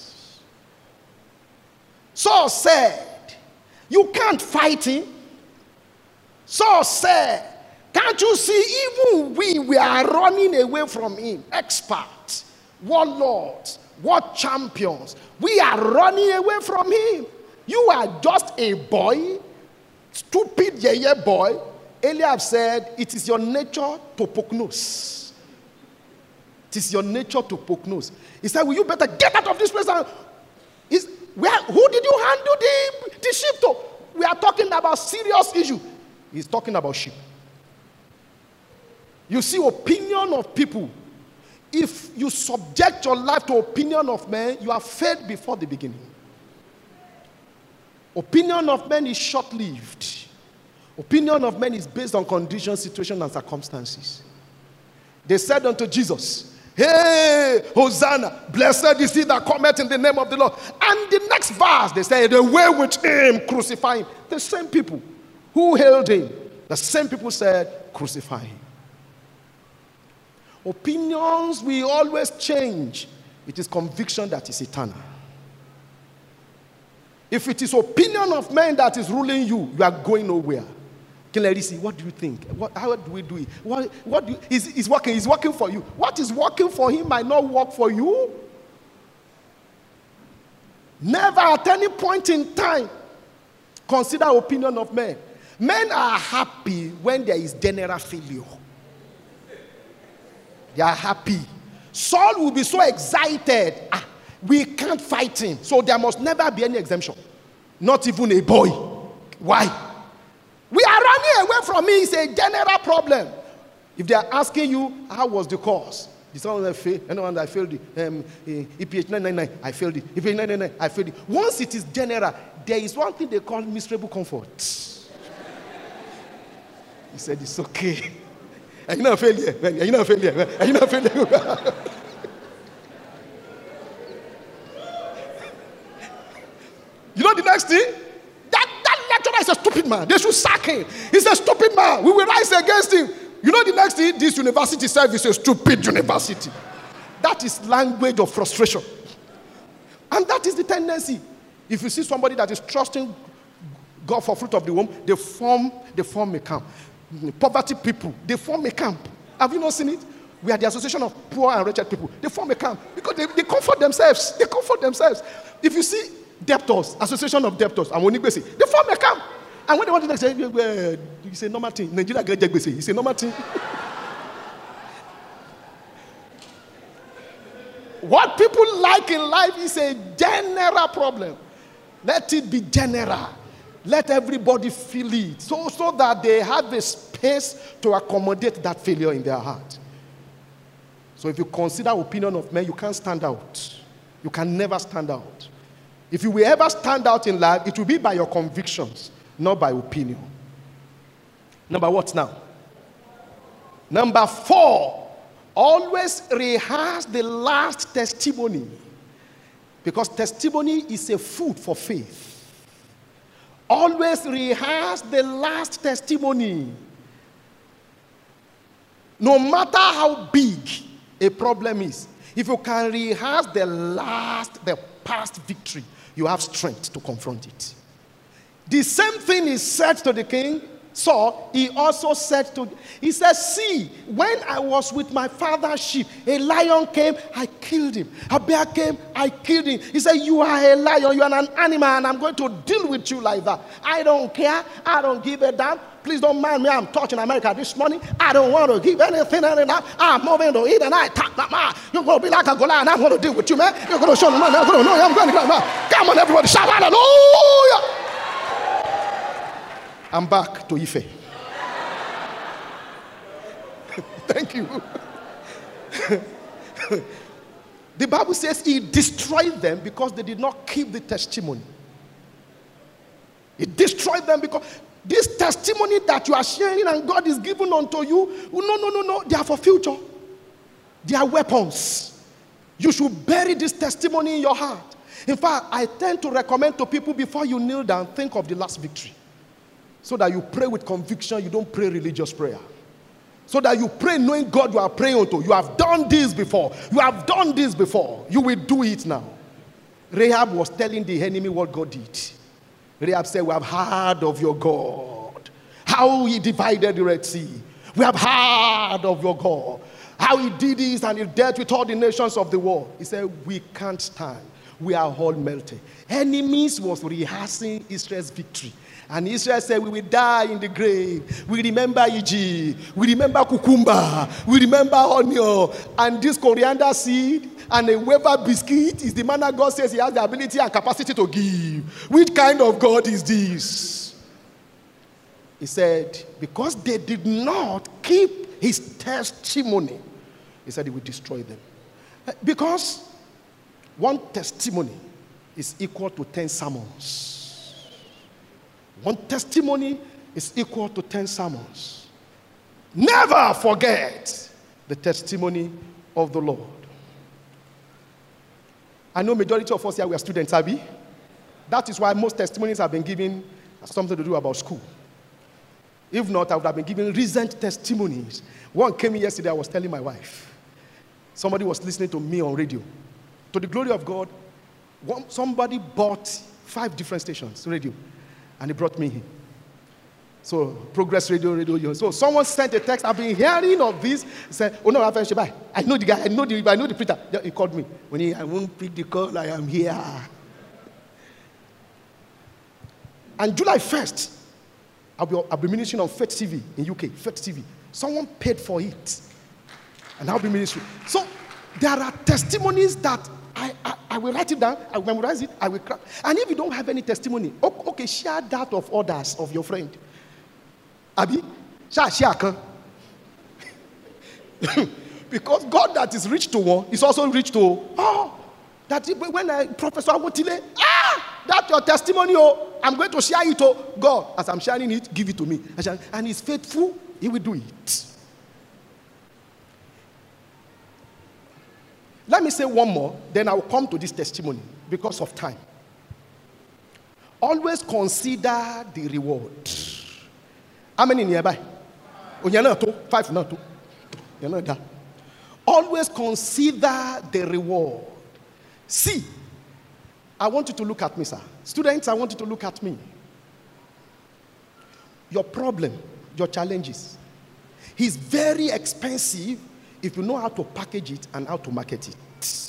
Saul said, you can't fight him. Saul said, can't you see, even we, we are running away from him. Experts, warlords, war champions. We are running away from him. You are just a boy, stupid yeye boy. Eliab said, it is your nature to poke nose. It is your nature to poke nose. He said, will you better get out of this place? And is where who did you handle the, the sheep to? We are talking about serious issue. He's talking about sheep. You see, opinion of people. If you subject your life to opinion of men, you are failed before the beginning. Opinion of men is short-lived. Opinion of men is based on conditions, situation, and circumstances. They said unto Jesus, hey, Hosanna, blessed is he that cometh in the name of the Lord. And the next verse, they say, away with him, crucify him. The same people who hailed him, the same people said, crucify him. Opinions will always change. It is conviction that is eternal. If it is opinion of men that is ruling you, you are going nowhere. Kilerisi, what do you think? What, how do we do it? What, what do you, is, is working? Is working for you. What is working for him might not work for you. Never at any point in time consider opinion of men. Men are happy when there is general failure. They are happy. Saul will be so excited. Ah, we can't fight him. So there must never be any exemption. Not even a boy. Why? We are running away from me. It's a general problem. If they are asking you, how was the course? The someone that failed, anyone that failed it. Um, E P H nine nine nine, I failed it. E P H nine nine nine, I failed it. Once it is general, there is one thing they call miserable comfort. He said, it's okay. Are you not a failure? Are you not a failure? Are you not a failure? next thing? That, that lecturer is a stupid man. They should sack him. He's a stupid man. We will rise against him. You know the next thing? This university itself is a stupid university. That is language of frustration. And that is the tendency. If you see somebody that is trusting God for fruit of the womb, they form, they form a camp. Poverty people, they form a camp. Have you not seen it? We are the association of poor and wretched people. They form a camp because they, they comfort themselves. They comfort themselves. If you see debtors, association of debtors, and when they form a camp. And when they want to say, well, you say normal thing. Nigeria get jegbese. You say normal thing. What people like in life is a general problem. Let it be general. Let everybody feel it. So, so that they have a space to accommodate that failure in their heart. So if you consider opinion of men, you can't stand out. You can never stand out. If you will ever stand out in life, it will be by your convictions, not by opinion. Number what now? Number four, always rehearse the last testimony. Because testimony is a food for faith. Always rehearse the last testimony. No matter how big a problem is, if you can rehearse the last, the past victory, you have strength to confront it. The same thing is said to the king Saul. He also said to, he said, see, when I was with my father's sheep, a lion came, I killed him. A bear came, I killed him. He said, you are a lion, you are an animal, and I'm going to deal with you like that. I don't care. I don't give a damn. Please don't mind me. I'm touching America this morning. I don't want to give anything. anything. I'm moving to eat and I talk that man. You're going to be like a Goliath and I'm going to deal with you, man. You're going to show me, man. I'm going to know. I'm going to go. Come on, everybody. Shout hallelujah. I'm back to Ife. Thank you. The Bible says he destroyed them because they did not keep the testimony. He destroyed them because this testimony that you are sharing and God is giving unto you, no, no, no, no, they are for future. They are weapons. You should bury this testimony in your heart. In fact, I tend to recommend to people before you kneel down, think of the last victory. So that you pray with conviction, you don't pray religious prayer. So that you pray knowing God you are praying unto. You have done this before. You have done this before. You will do it now. Rahab was telling the enemy what God did. Rahab said, we have heard of your God. How he divided the Red Sea. We have heard of your God. How he did this and he dealt with all the nations of the world. He said, we can't stand. We are all melted. Enemies was rehearsing Israel's victory. And Israel said, we will die in the grave. We remember Egypt. We remember cucumber. We remember onion. And this coriander seed and a wafer biscuit is the manna God says he has the ability and capacity to give. Which kind of God is this? He said, because they did not keep his testimony, he said he will destroy them. Because one testimony is equal to ten sermons. One testimony is equal to ten sermons. Never forget the testimony of the Lord. I know majority of us here we are students, Abby. That is why most testimonies have been given something to do about school. If not, I would have been given recent testimonies. One came in yesterday, I was telling my wife. Somebody was listening to me on radio. To the glory of God, one, somebody bought five different stations, radio. And he brought me in. So, Progress Radio, Radio. So, someone sent a text. I've been hearing of this. He said, oh, no, I know the guy. I know the, I know the preacher. He called me. When he, I won't pick the call, I am here. And July first, I'll be, I'll be ministering on Faith T V in U K. Faith T V. Someone paid for it. And I'll be ministering. So, there are testimonies that I, I, I will write it down, I will memorize it, I will crack. And if you don't have any testimony, okay, share that of others, of your friend. Abi, share, share. Because God that is rich to one is also rich to, oh, that when I, Professor Awotile, ah, that's your testimony, oh, I'm going to share it, oh, God, as I'm sharing it, give it to me. And he's faithful, he will do it. Let me say one more, then I'll come to this testimony because of time. Always consider the reward. How many nearby? Oh, you're not two. Five, not two. You're not that. Always consider the reward. See, I want you to look at me, sir. Students, I want you to look at me. Your problem, your challenges, is very expensive if you know how to package it and how to market it.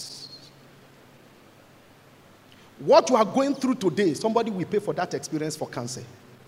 What you are going through today, somebody will pay for that experience for cancer.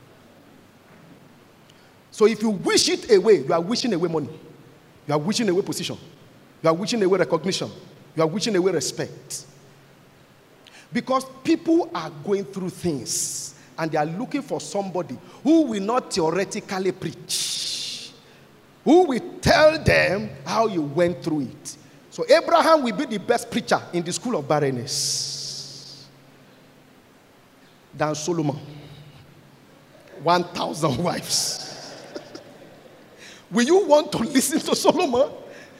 So if you wish it away, you are wishing away money. You are wishing away position. You are wishing away recognition. You are wishing away respect. Because people are going through things and they are looking for somebody who will not theoretically preach, who will tell them how you went through it. So Abraham will be the best preacher in the school of barrenness than Solomon. One thousand wives. Will you want to listen to Solomon?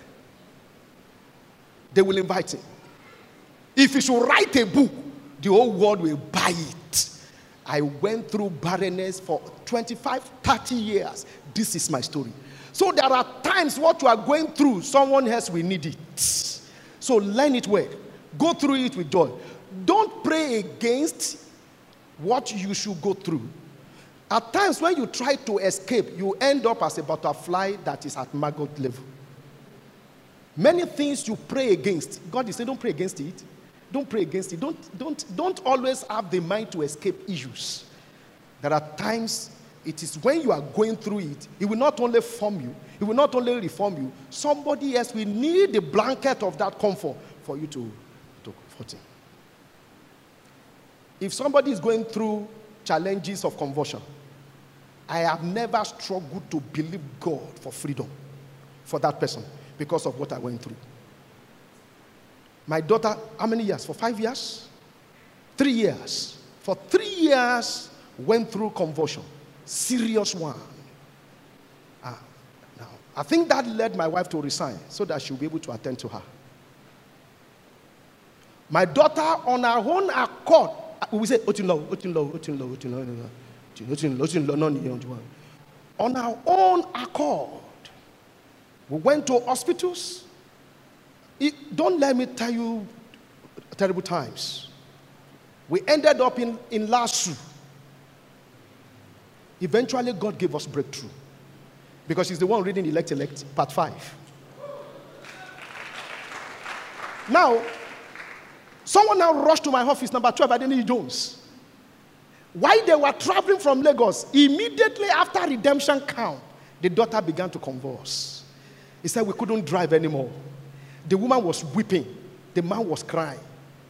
They will invite him. If he should write a book, the whole world will buy it. I went through barrenness for twenty-five, thirty years. This is my story. So there are times what you are going through, someone else will need it. So learn it well. Go through it with joy. Don't pray against what you should go through. At times when you try to escape, you end up as a butterfly that is at maggot level. Many things you pray against, God is saying don't pray against it. Don't pray against it. Don't, don't, don't always have the mind to escape issues. There are times it is when you are going through it, it will not only form you, it will not only reform you, somebody else will need the blanket of that comfort for you to, to comfort him. If somebody is going through challenges of conversion, I have never struggled to believe God for freedom for that person because of what I went through. My daughter, how many years? For five years? Three years. For three years, went through conversion. Serious one. Ah, now, I think that led my wife to resign so that she'll be able to attend to her. My daughter, on her own accord, we say, Otinlo, Otinlo, Otinlo, Otinlo, Otinlo, Otinlo, on our own accord, we went to hospitals. It, don't let me tell you terrible times. We ended up in, in Lasu. Eventually, God gave us breakthrough. Because he's the one reading Elect Elect, part five. Now, someone now rushed to my office, number twelve, Adeniji Jones. While they were traveling from Lagos, immediately after redemption camp, the daughter began to convulse. He said we couldn't drive anymore. The woman was weeping. The man was crying.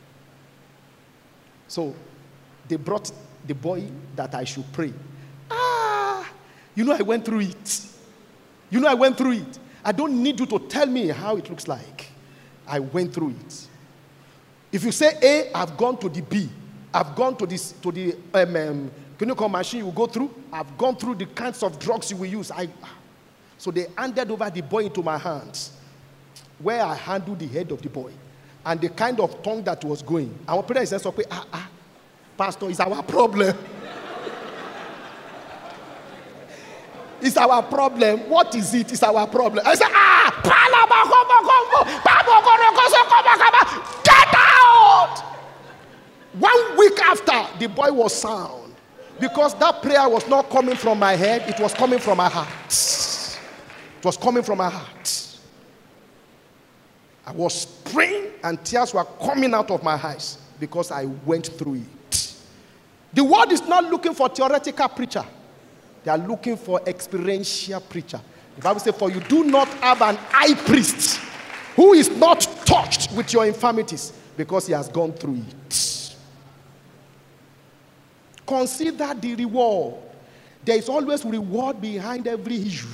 So they brought the boy that I should pray. Ah, you know I went through it. You know I went through it. I don't need you to tell me how it looks like. I went through it. If you say A, I've gone to the B. I've gone to this to the um, um, can you call machine you will go through? I've gone through the kinds of drugs you will use. I, so they handed over the boy into my hands, where I handled the head of the boy, and the kind of tongue that was going. Our parents said, "Ah, ah, Pastor, it's our problem. It's our problem. What is it? It's our problem." I said, "Ah, get out!" One week after, the boy was sound. Because that prayer was not coming from my head, it was coming from my heart. It was coming from my heart. I was praying and tears were coming out of my eyes because I went through it. The world is not looking for theoretical preacher. They are looking for experiential preacher. The Bible says, for you do not have an high priest who is not touched with your infirmities because he has gone through it. Consider the reward. There is always reward behind every issue.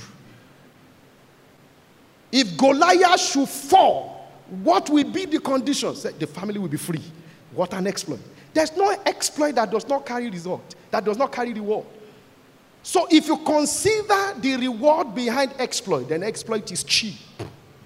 If Goliath should fall, what will be the conditions? The family will be free. What an exploit. There's no exploit that does not carry result, that does not carry reward. So if you consider the reward behind exploit, then exploit is cheap.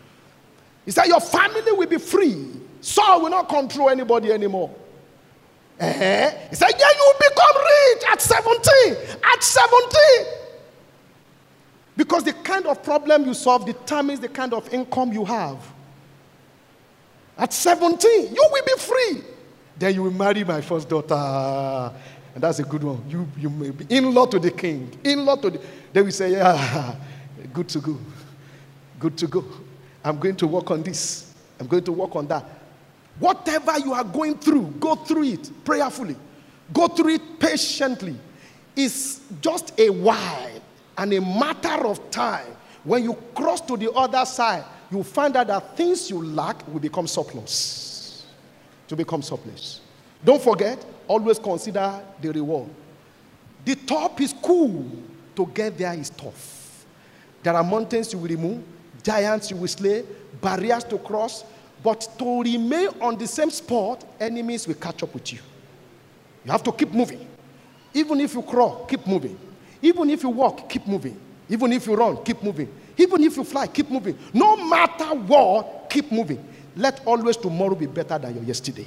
It's that your family will be free. Saul will not control anybody anymore. Eh? He said, yeah, you will become rich at seventeen. At seventeen. Because the kind of problem you solve determines the kind of income you have. At seventeen, you will be free. Then you will marry my first daughter. And that's a good one. You, you may be in-law to the king. In-law to the... Then we say, yeah, good to go. Good to go. I'm going to work on this. I'm going to work on that. Whatever you are going through, go through it prayerfully. Go through it patiently. It's just a while and a matter of time. When you cross to the other side, you'll find out that things you lack will become surplus. To become surplus. Don't forget, always consider the reward. The top is cool. To get there is tough. There are mountains you will remove, giants you will slay, barriers to cross, but to remain on the same spot, enemies will catch up with you. You have to keep moving. Even if you crawl, keep moving. Even if you walk, keep moving. Even if you run, keep moving. Even if you fly, keep moving. No matter what, keep moving. Let always tomorrow be better than your yesterday.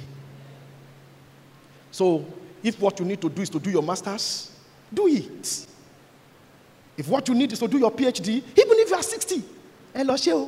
So, if what you need to do is to do your master's, do it. If what you need is to do your PhD, even if you are sixty, hello,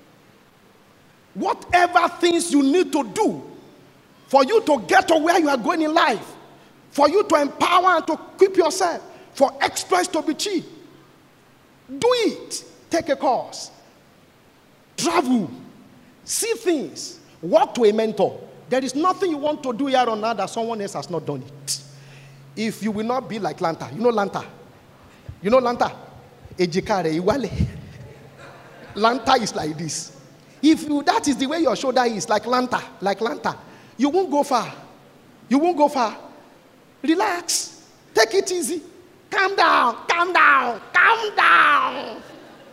whatever things you need to do for you to get to where you are going in life, for you to empower and to equip yourself, for exploits to be achieved, do it. Take a course. Travel. See things. Work to a mentor. There is nothing you want to do here on earth that someone else has not done it. If you will not be like Lanta. You know Lanta? You know Lanta? Ejikare, Iwale. Lanta is like this. If you, that is the way your shoulder is, like Lanta, like Lanta, you won't go far. You won't go far. Relax. Take it easy. Calm down, calm down, calm down.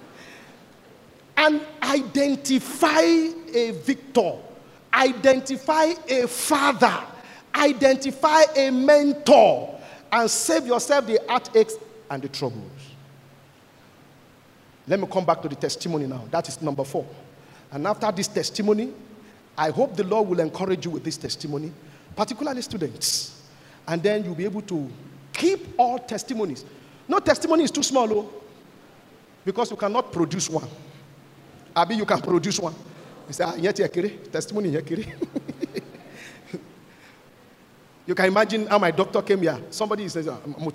And identify a victor. Identify a father. Identify a mentor. And save yourself the heartaches and the troubles. Let me come back to the testimony now. That is number four. And after this testimony, I hope the Lord will encourage you with this testimony, particularly students. And then you'll be able to keep all testimonies. No testimony is too small, oh, because you cannot produce one. Abi, you can produce one. You say, ah, yet testimony here. You can imagine how my doctor came here. Somebody says,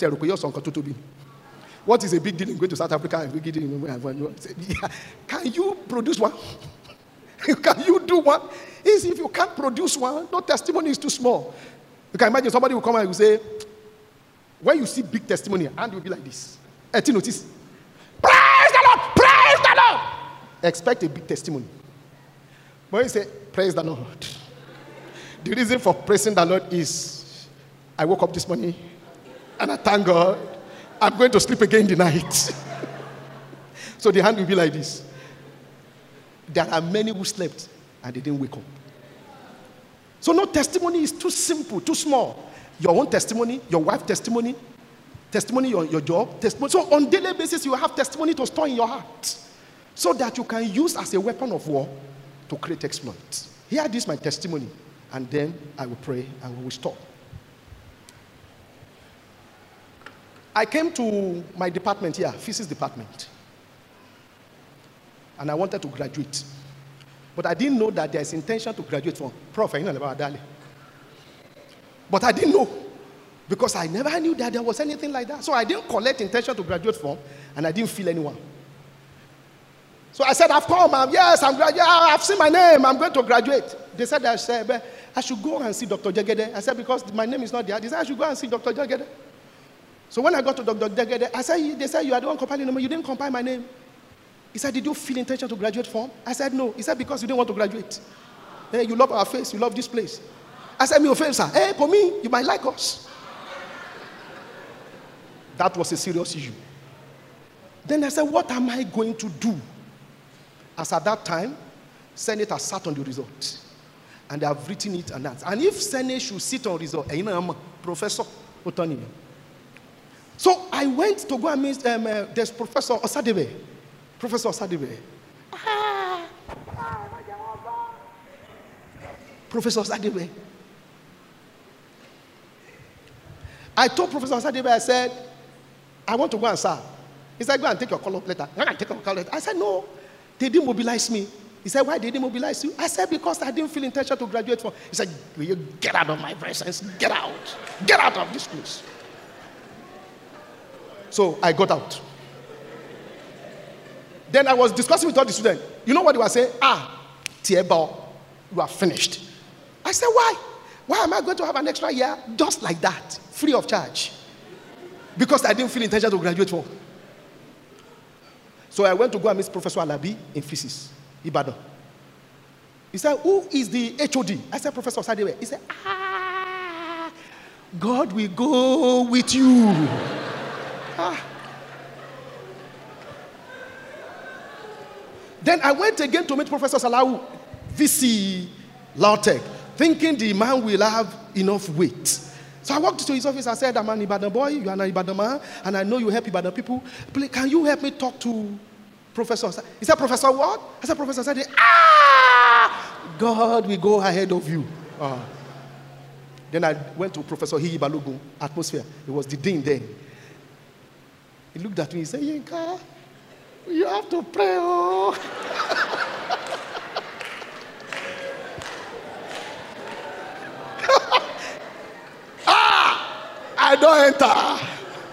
what is a big deal in going to South Africa and big deal in can you produce one? Can you do one? Is if you can't produce one, no testimony is too small. You can imagine somebody will come and will say, when you see big testimony, hand will be like this. Hey, notice. Praise the Lord! Praise the Lord! Expect a big testimony. When you say, praise the Lord, the reason for praising the Lord is, I woke up this morning and I thank God. I'm going to sleep again in the night. So the hand will be like this. There are many who slept and they didn't wake up. So no testimony is too simple, too small. Your own testimony, your wife's testimony, testimony on your job, testimony. So on a daily basis, you have testimony to store in your heart so that you can use as a weapon of war to create exploits. Here, this is my testimony. And then I will pray and we will stop. I came to my department here, physics department. And I wanted to graduate. But I didn't know that there's intention to graduate from Prof. But I didn't know. Because I never knew that there was anything like that. So I didn't collect intention to graduate from, and I didn't feel anyone. So I said, I've come, I'm, yes, I'm graduating. I've seen my name, I'm going to graduate. They said, I, said, I should go and see Doctor Jagede. I said, because my name is not there. They said, I should go and see Doctor Jagede. So when I got to Doctor Jagede, I said, they said, you are the one compiling the name. You didn't compile my name. He said, did you feel intention to graduate from? I said, no. He said, because you didn't want to graduate. Hey, you love our face, you love this place. I said, me offense, sir. Hey, for me, you might like us. That was a serious issue. Then I said, what am I going to do? As at that time, Senate has sat on the result. And they have written it and that. And if Senate should sit on result, I'm Professor Otoni. So I went to go and meet um, uh, there's Professor Osadebe. Professor Osadebe. Ah. Professor Osadebe. I told Professor Osadebe, I said, I want to go and serve. He said, go and take your call-up letter. Go and take your call-up letter. I said, no, they didn't mobilize me. He said, why did they mobilize you? I said, because I didn't feel intention to graduate from. He said, will you get out of my presence? Get out. Get out of this place. So I got out. Then I was discussing with all the students. You know what they were saying? Ah, Tiebo, you are finished. I said, why? Why am I going to have an extra year just like that, free of charge? Because I didn't feel intention to graduate from. So I went to go and meet Professor Alabi in physics, Ibadan. He said, who is the H O D? I said, Professor Osadebe. He said, ah, God will go with you. ah. Then I went again to meet Professor Salahu, V C, Lautech, thinking the man will have enough weight. So I walked to his office and said, I'm an Ibadan boy, you are an Ibadan man, and I know you help Ibadan people. Please, can you help me talk to Professor? He said, Professor what? I said, Professor said, ah, God will go ahead of you. Uh, then I went to Professor Hiyi Balogun, atmosphere. It was the dean then. He looked at me, he said, Yinka, you have to pray, oh. ah, I don't enter.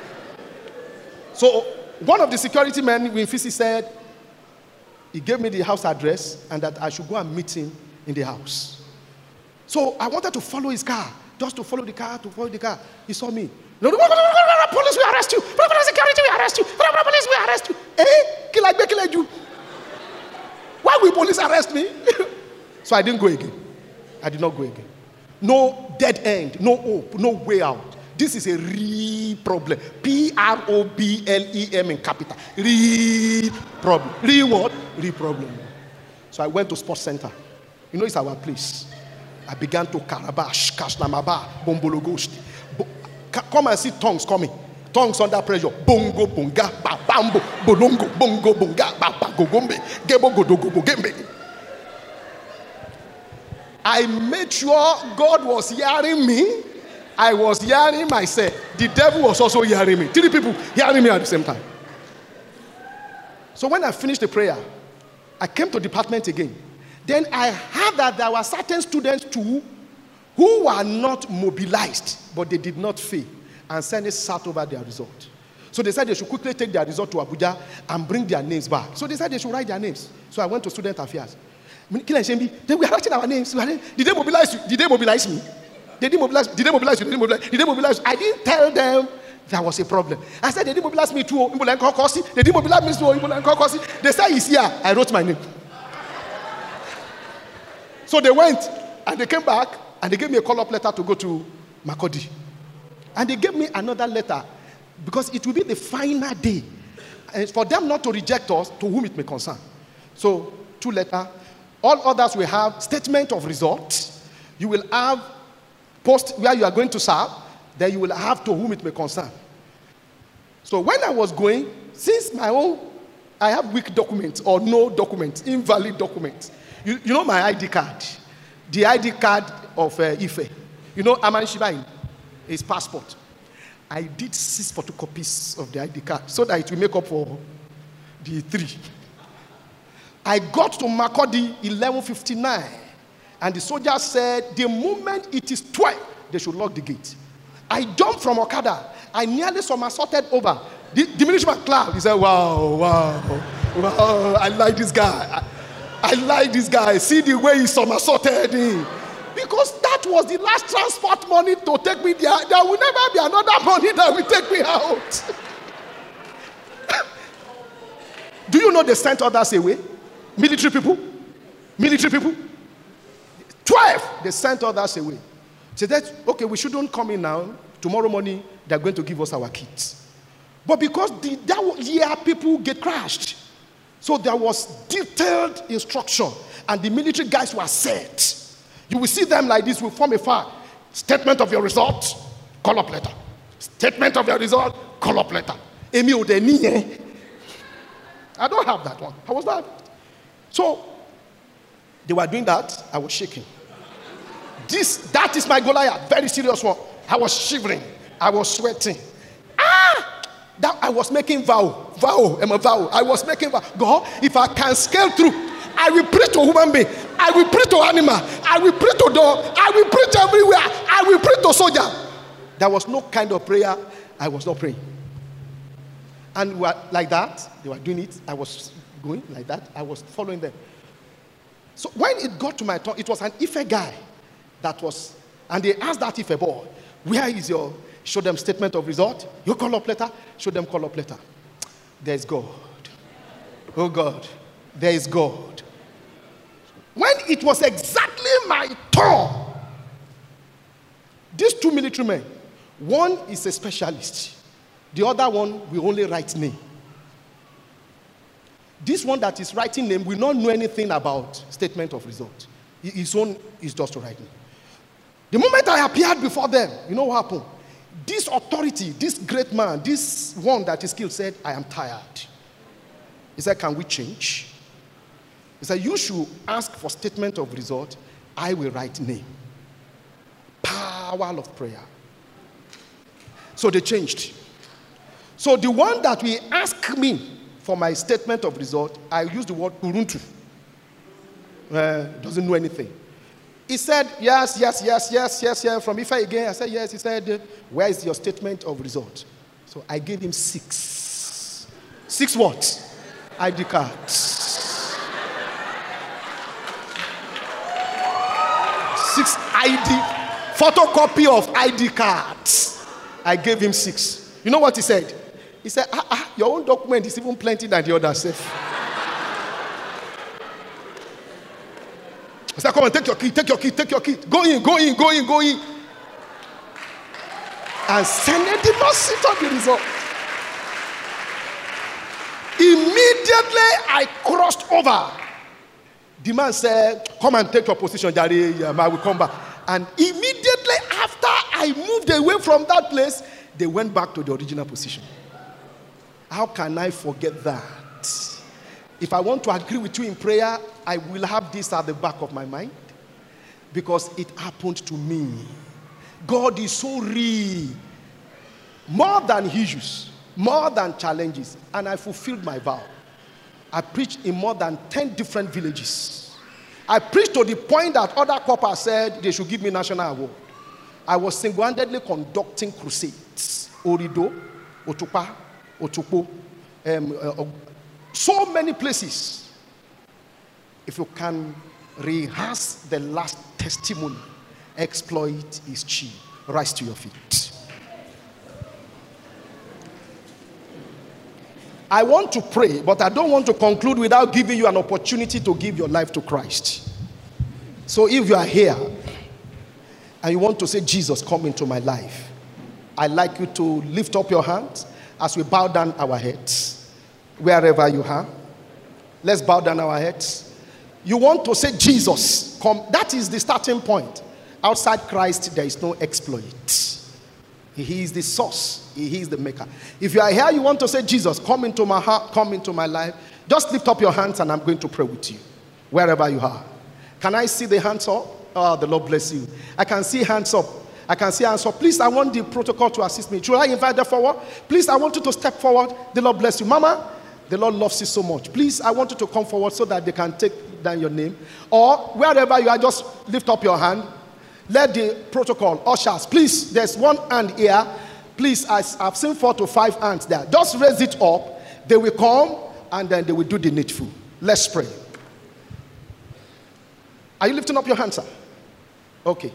So one of the security men in physics said, he gave me the house address and that I should go and meet him in the house. So I wanted to follow his car, just to follow the car, to follow the car. He saw me. No, no, no, no, no, no, police will arrest you. Security will arrest you. Police will arrest you. Eh? Kill like kill you. Why will police arrest me? So I didn't go again. I did not go again. No dead end, no hope, no way out. This is a real problem. P R O B L E M in capital. Real problem. Real what? Real problem. So I went to Sports Center. You know, it's our place. I began to Karabash, Kashnamaba, Bombologosti. Come and see tongues coming. Tongues under pressure. Bongo, bonga, babambo, bolongo, bongo, bonga, baba, gogombe, gebo, godogo, gembe. I made sure God was hearing me. I was hearing myself. The devil was also hearing me. Three people hearing me at the same time. So when I finished the prayer, I came to department again. Then I heard that there were certain students too who were not mobilized, but they did not fail and send it south over their result. So they said they should quickly take their result to Abuja and bring their names back. So they said they should write their names. So I went to student affairs. They were writing our names. Did they mobilize you? Did they mobilize me? They didn't mobilize. Did they mobilize you? Did they mobilize? Did they mobilize? I didn't tell them there was a problem. I said they didn't mobilize me too. They didn't mobilize me too. They said he's here. I wrote my name. So they went and they came back and they gave me a call-up letter to go to Makurdi. And they gave me another letter because it will be the final day. And for them not to reject us, to whom it may concern. So, two letters. All others will have statement of results. You will have post where you are going to serve. Then you will have to whom it may concern. So when I was going, since my own, I have weak documents or no documents, invalid documents. You, you know my I D card, the I D card of uh, Ife. You know Aman Shibain, his passport. I did six photocopies of the I D card so that it will make up for the three. I got to Makurdi eleven fifty-nine, and the soldier said, the moment it is twelve, they should lock the gate. I jumped from Okada. I nearly somersaulted over. The diminishment cloud. He said, wow, wow, wow, I like this guy. I, I like this guy. See the way he somersaulted in. Because that was the last transport money to take me there. There will never be another money that will take me out. Do you know they sent others away? Military people? Military people? Twelve, they sent others away. So that, okay, we shouldn't come in now. Tomorrow morning, they're going to give us our kits. But because the, that year, people get crashed. So there was detailed instruction. And the military guys were set. You will see them like this, will form a file. Statement of your result, call up letter. Statement of your result, call up letter. I don't have that one. How was that? So, they were doing that. I was shaking. This, that is my Goliath. Very serious one. I was shivering. I was sweating. Ah! That I was making vow. Vow. I'm a vow. I was making vow. God, if I can scale through, I will preach to human being. I will preach to animal. I will preach to dog. I will preach everywhere. I will preach to soldier. There was no kind of prayer I was not praying. And we were like that. They were doing it. I was going like that. I was following them. So when it got to my turn, it was an Ife guy that was, and they asked that Ife boy, where is your, show them statement of result? Your call up letter? Show them call up letter. There is God. Oh God, there is God. When it was exactly my turn, these two military men, one is a specialist. The other one will only write name. This one that is writing name will not know anything about statement of result. His own is just to write name. The moment I appeared before them, you know what happened? This authority, this great man, this one that is killed said, I am tired. He said, can we change? He said, you should ask for statement of result. I will write name. Power of prayer. So they changed. So the one that will ask me for my statement of result, I use the word uruntu. Uh, doesn't know anything. He said, yes, yes, yes, yes, yes, yes. From Ife again, I said, yes. He said, where is your statement of result? So I gave him six. Six what? I D cards. Six I D, photocopy of I D cards. I gave him six. You know what he said? He said, ah, ah, your own document is even plenty than the other self. I said, come on, take your key, take your key, take your key. Go in, go in, go in, go in. And Senate did not sit on the result. Immediately, I crossed over. The man said, come and take your position, Jari. I will come back. And immediately after I moved away from that place, they went back to the original position. How can I forget that? If I want to agree with you in prayer, I will have this at the back of my mind. Because it happened to me. God is so real. More than issues, more than challenges. And I fulfilled my vow. I preached in more than ten different villages. I preached to the point that other coppers said they should give me national award. I was single-handedly conducting crusades. Orido, Otupa, Otupo, um, uh, uh, so many places. If you can rehearse the last testimony, exploit is cheap. Rise to your feet. I want to pray, but I don't want to conclude without giving you an opportunity to give your life to Christ. So if you are here and you want to say, Jesus, come into my life, I'd like you to lift up your hands as we bow down our heads, wherever you are. Let's bow down our heads. You want to say, Jesus, come. That is the starting point. Outside Christ, there is no exploit. He is the source. He is the maker. If you are here, you want to say, Jesus, come into my heart, come into my life. Just lift up your hands and I'm going to pray with you, wherever you are. Can I see the hands up? Oh, the Lord bless you. I can see hands up. I can see hands up. Please, I want the protocol to assist me. Should I invite them forward? Please, I want you to step forward. The Lord bless you. Mama, the Lord loves you so much. Please, I want you to come forward so that they can take down your name. Or wherever you are, just lift up your hand. Let the protocol, ushers, please, there's one hand here. Please, I've seen four to five hands there. Just raise it up. They will come and then they will do the needful. Let's pray. Are you lifting up your hands, sir? Okay.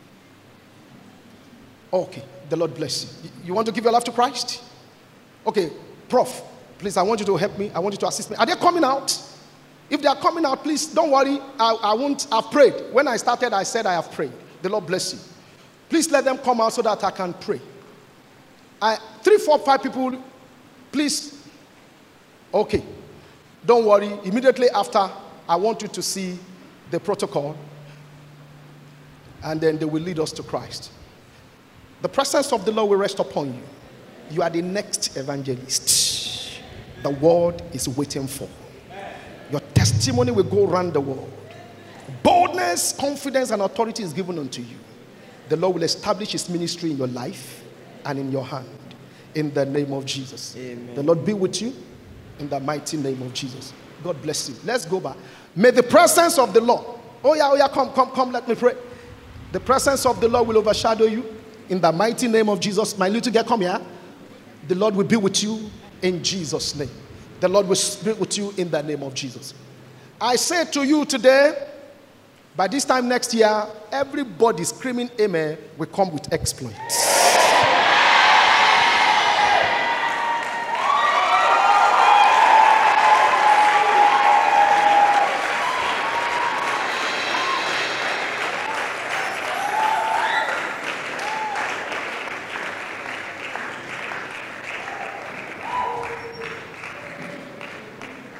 Okay. The Lord bless you. You want to give your life to Christ? Okay. Prof, please, I want you to help me. I want you to assist me. Are they coming out? If they are coming out, please don't worry. I, I won't. I've prayed. When I started, I said I have prayed. The Lord bless you. Please let them come out so that I can pray. I, three, four, five people, please. Okay. Don't worry. Immediately after, I want you to see the protocol. And then they will lead us to Christ. The presence of the Lord will rest upon you. You are the next evangelist the world is waiting for. Your testimony will go around the world. Boldness, confidence, and authority is given unto you. The Lord will establish his ministry in your life and in your hand. In the name of Jesus. Amen. The Lord be with you in the mighty name of Jesus. God bless you. Let's go back. May the presence of the Lord. Oh yeah, oh yeah, come, come, come, let me pray. The presence of the Lord will overshadow you in the mighty name of Jesus. My little girl, come here. The Lord will be with you in Jesus' name. The Lord will be with you in the name of Jesus. I say to you today, by this time next year, everybody screaming amen will come with exploits.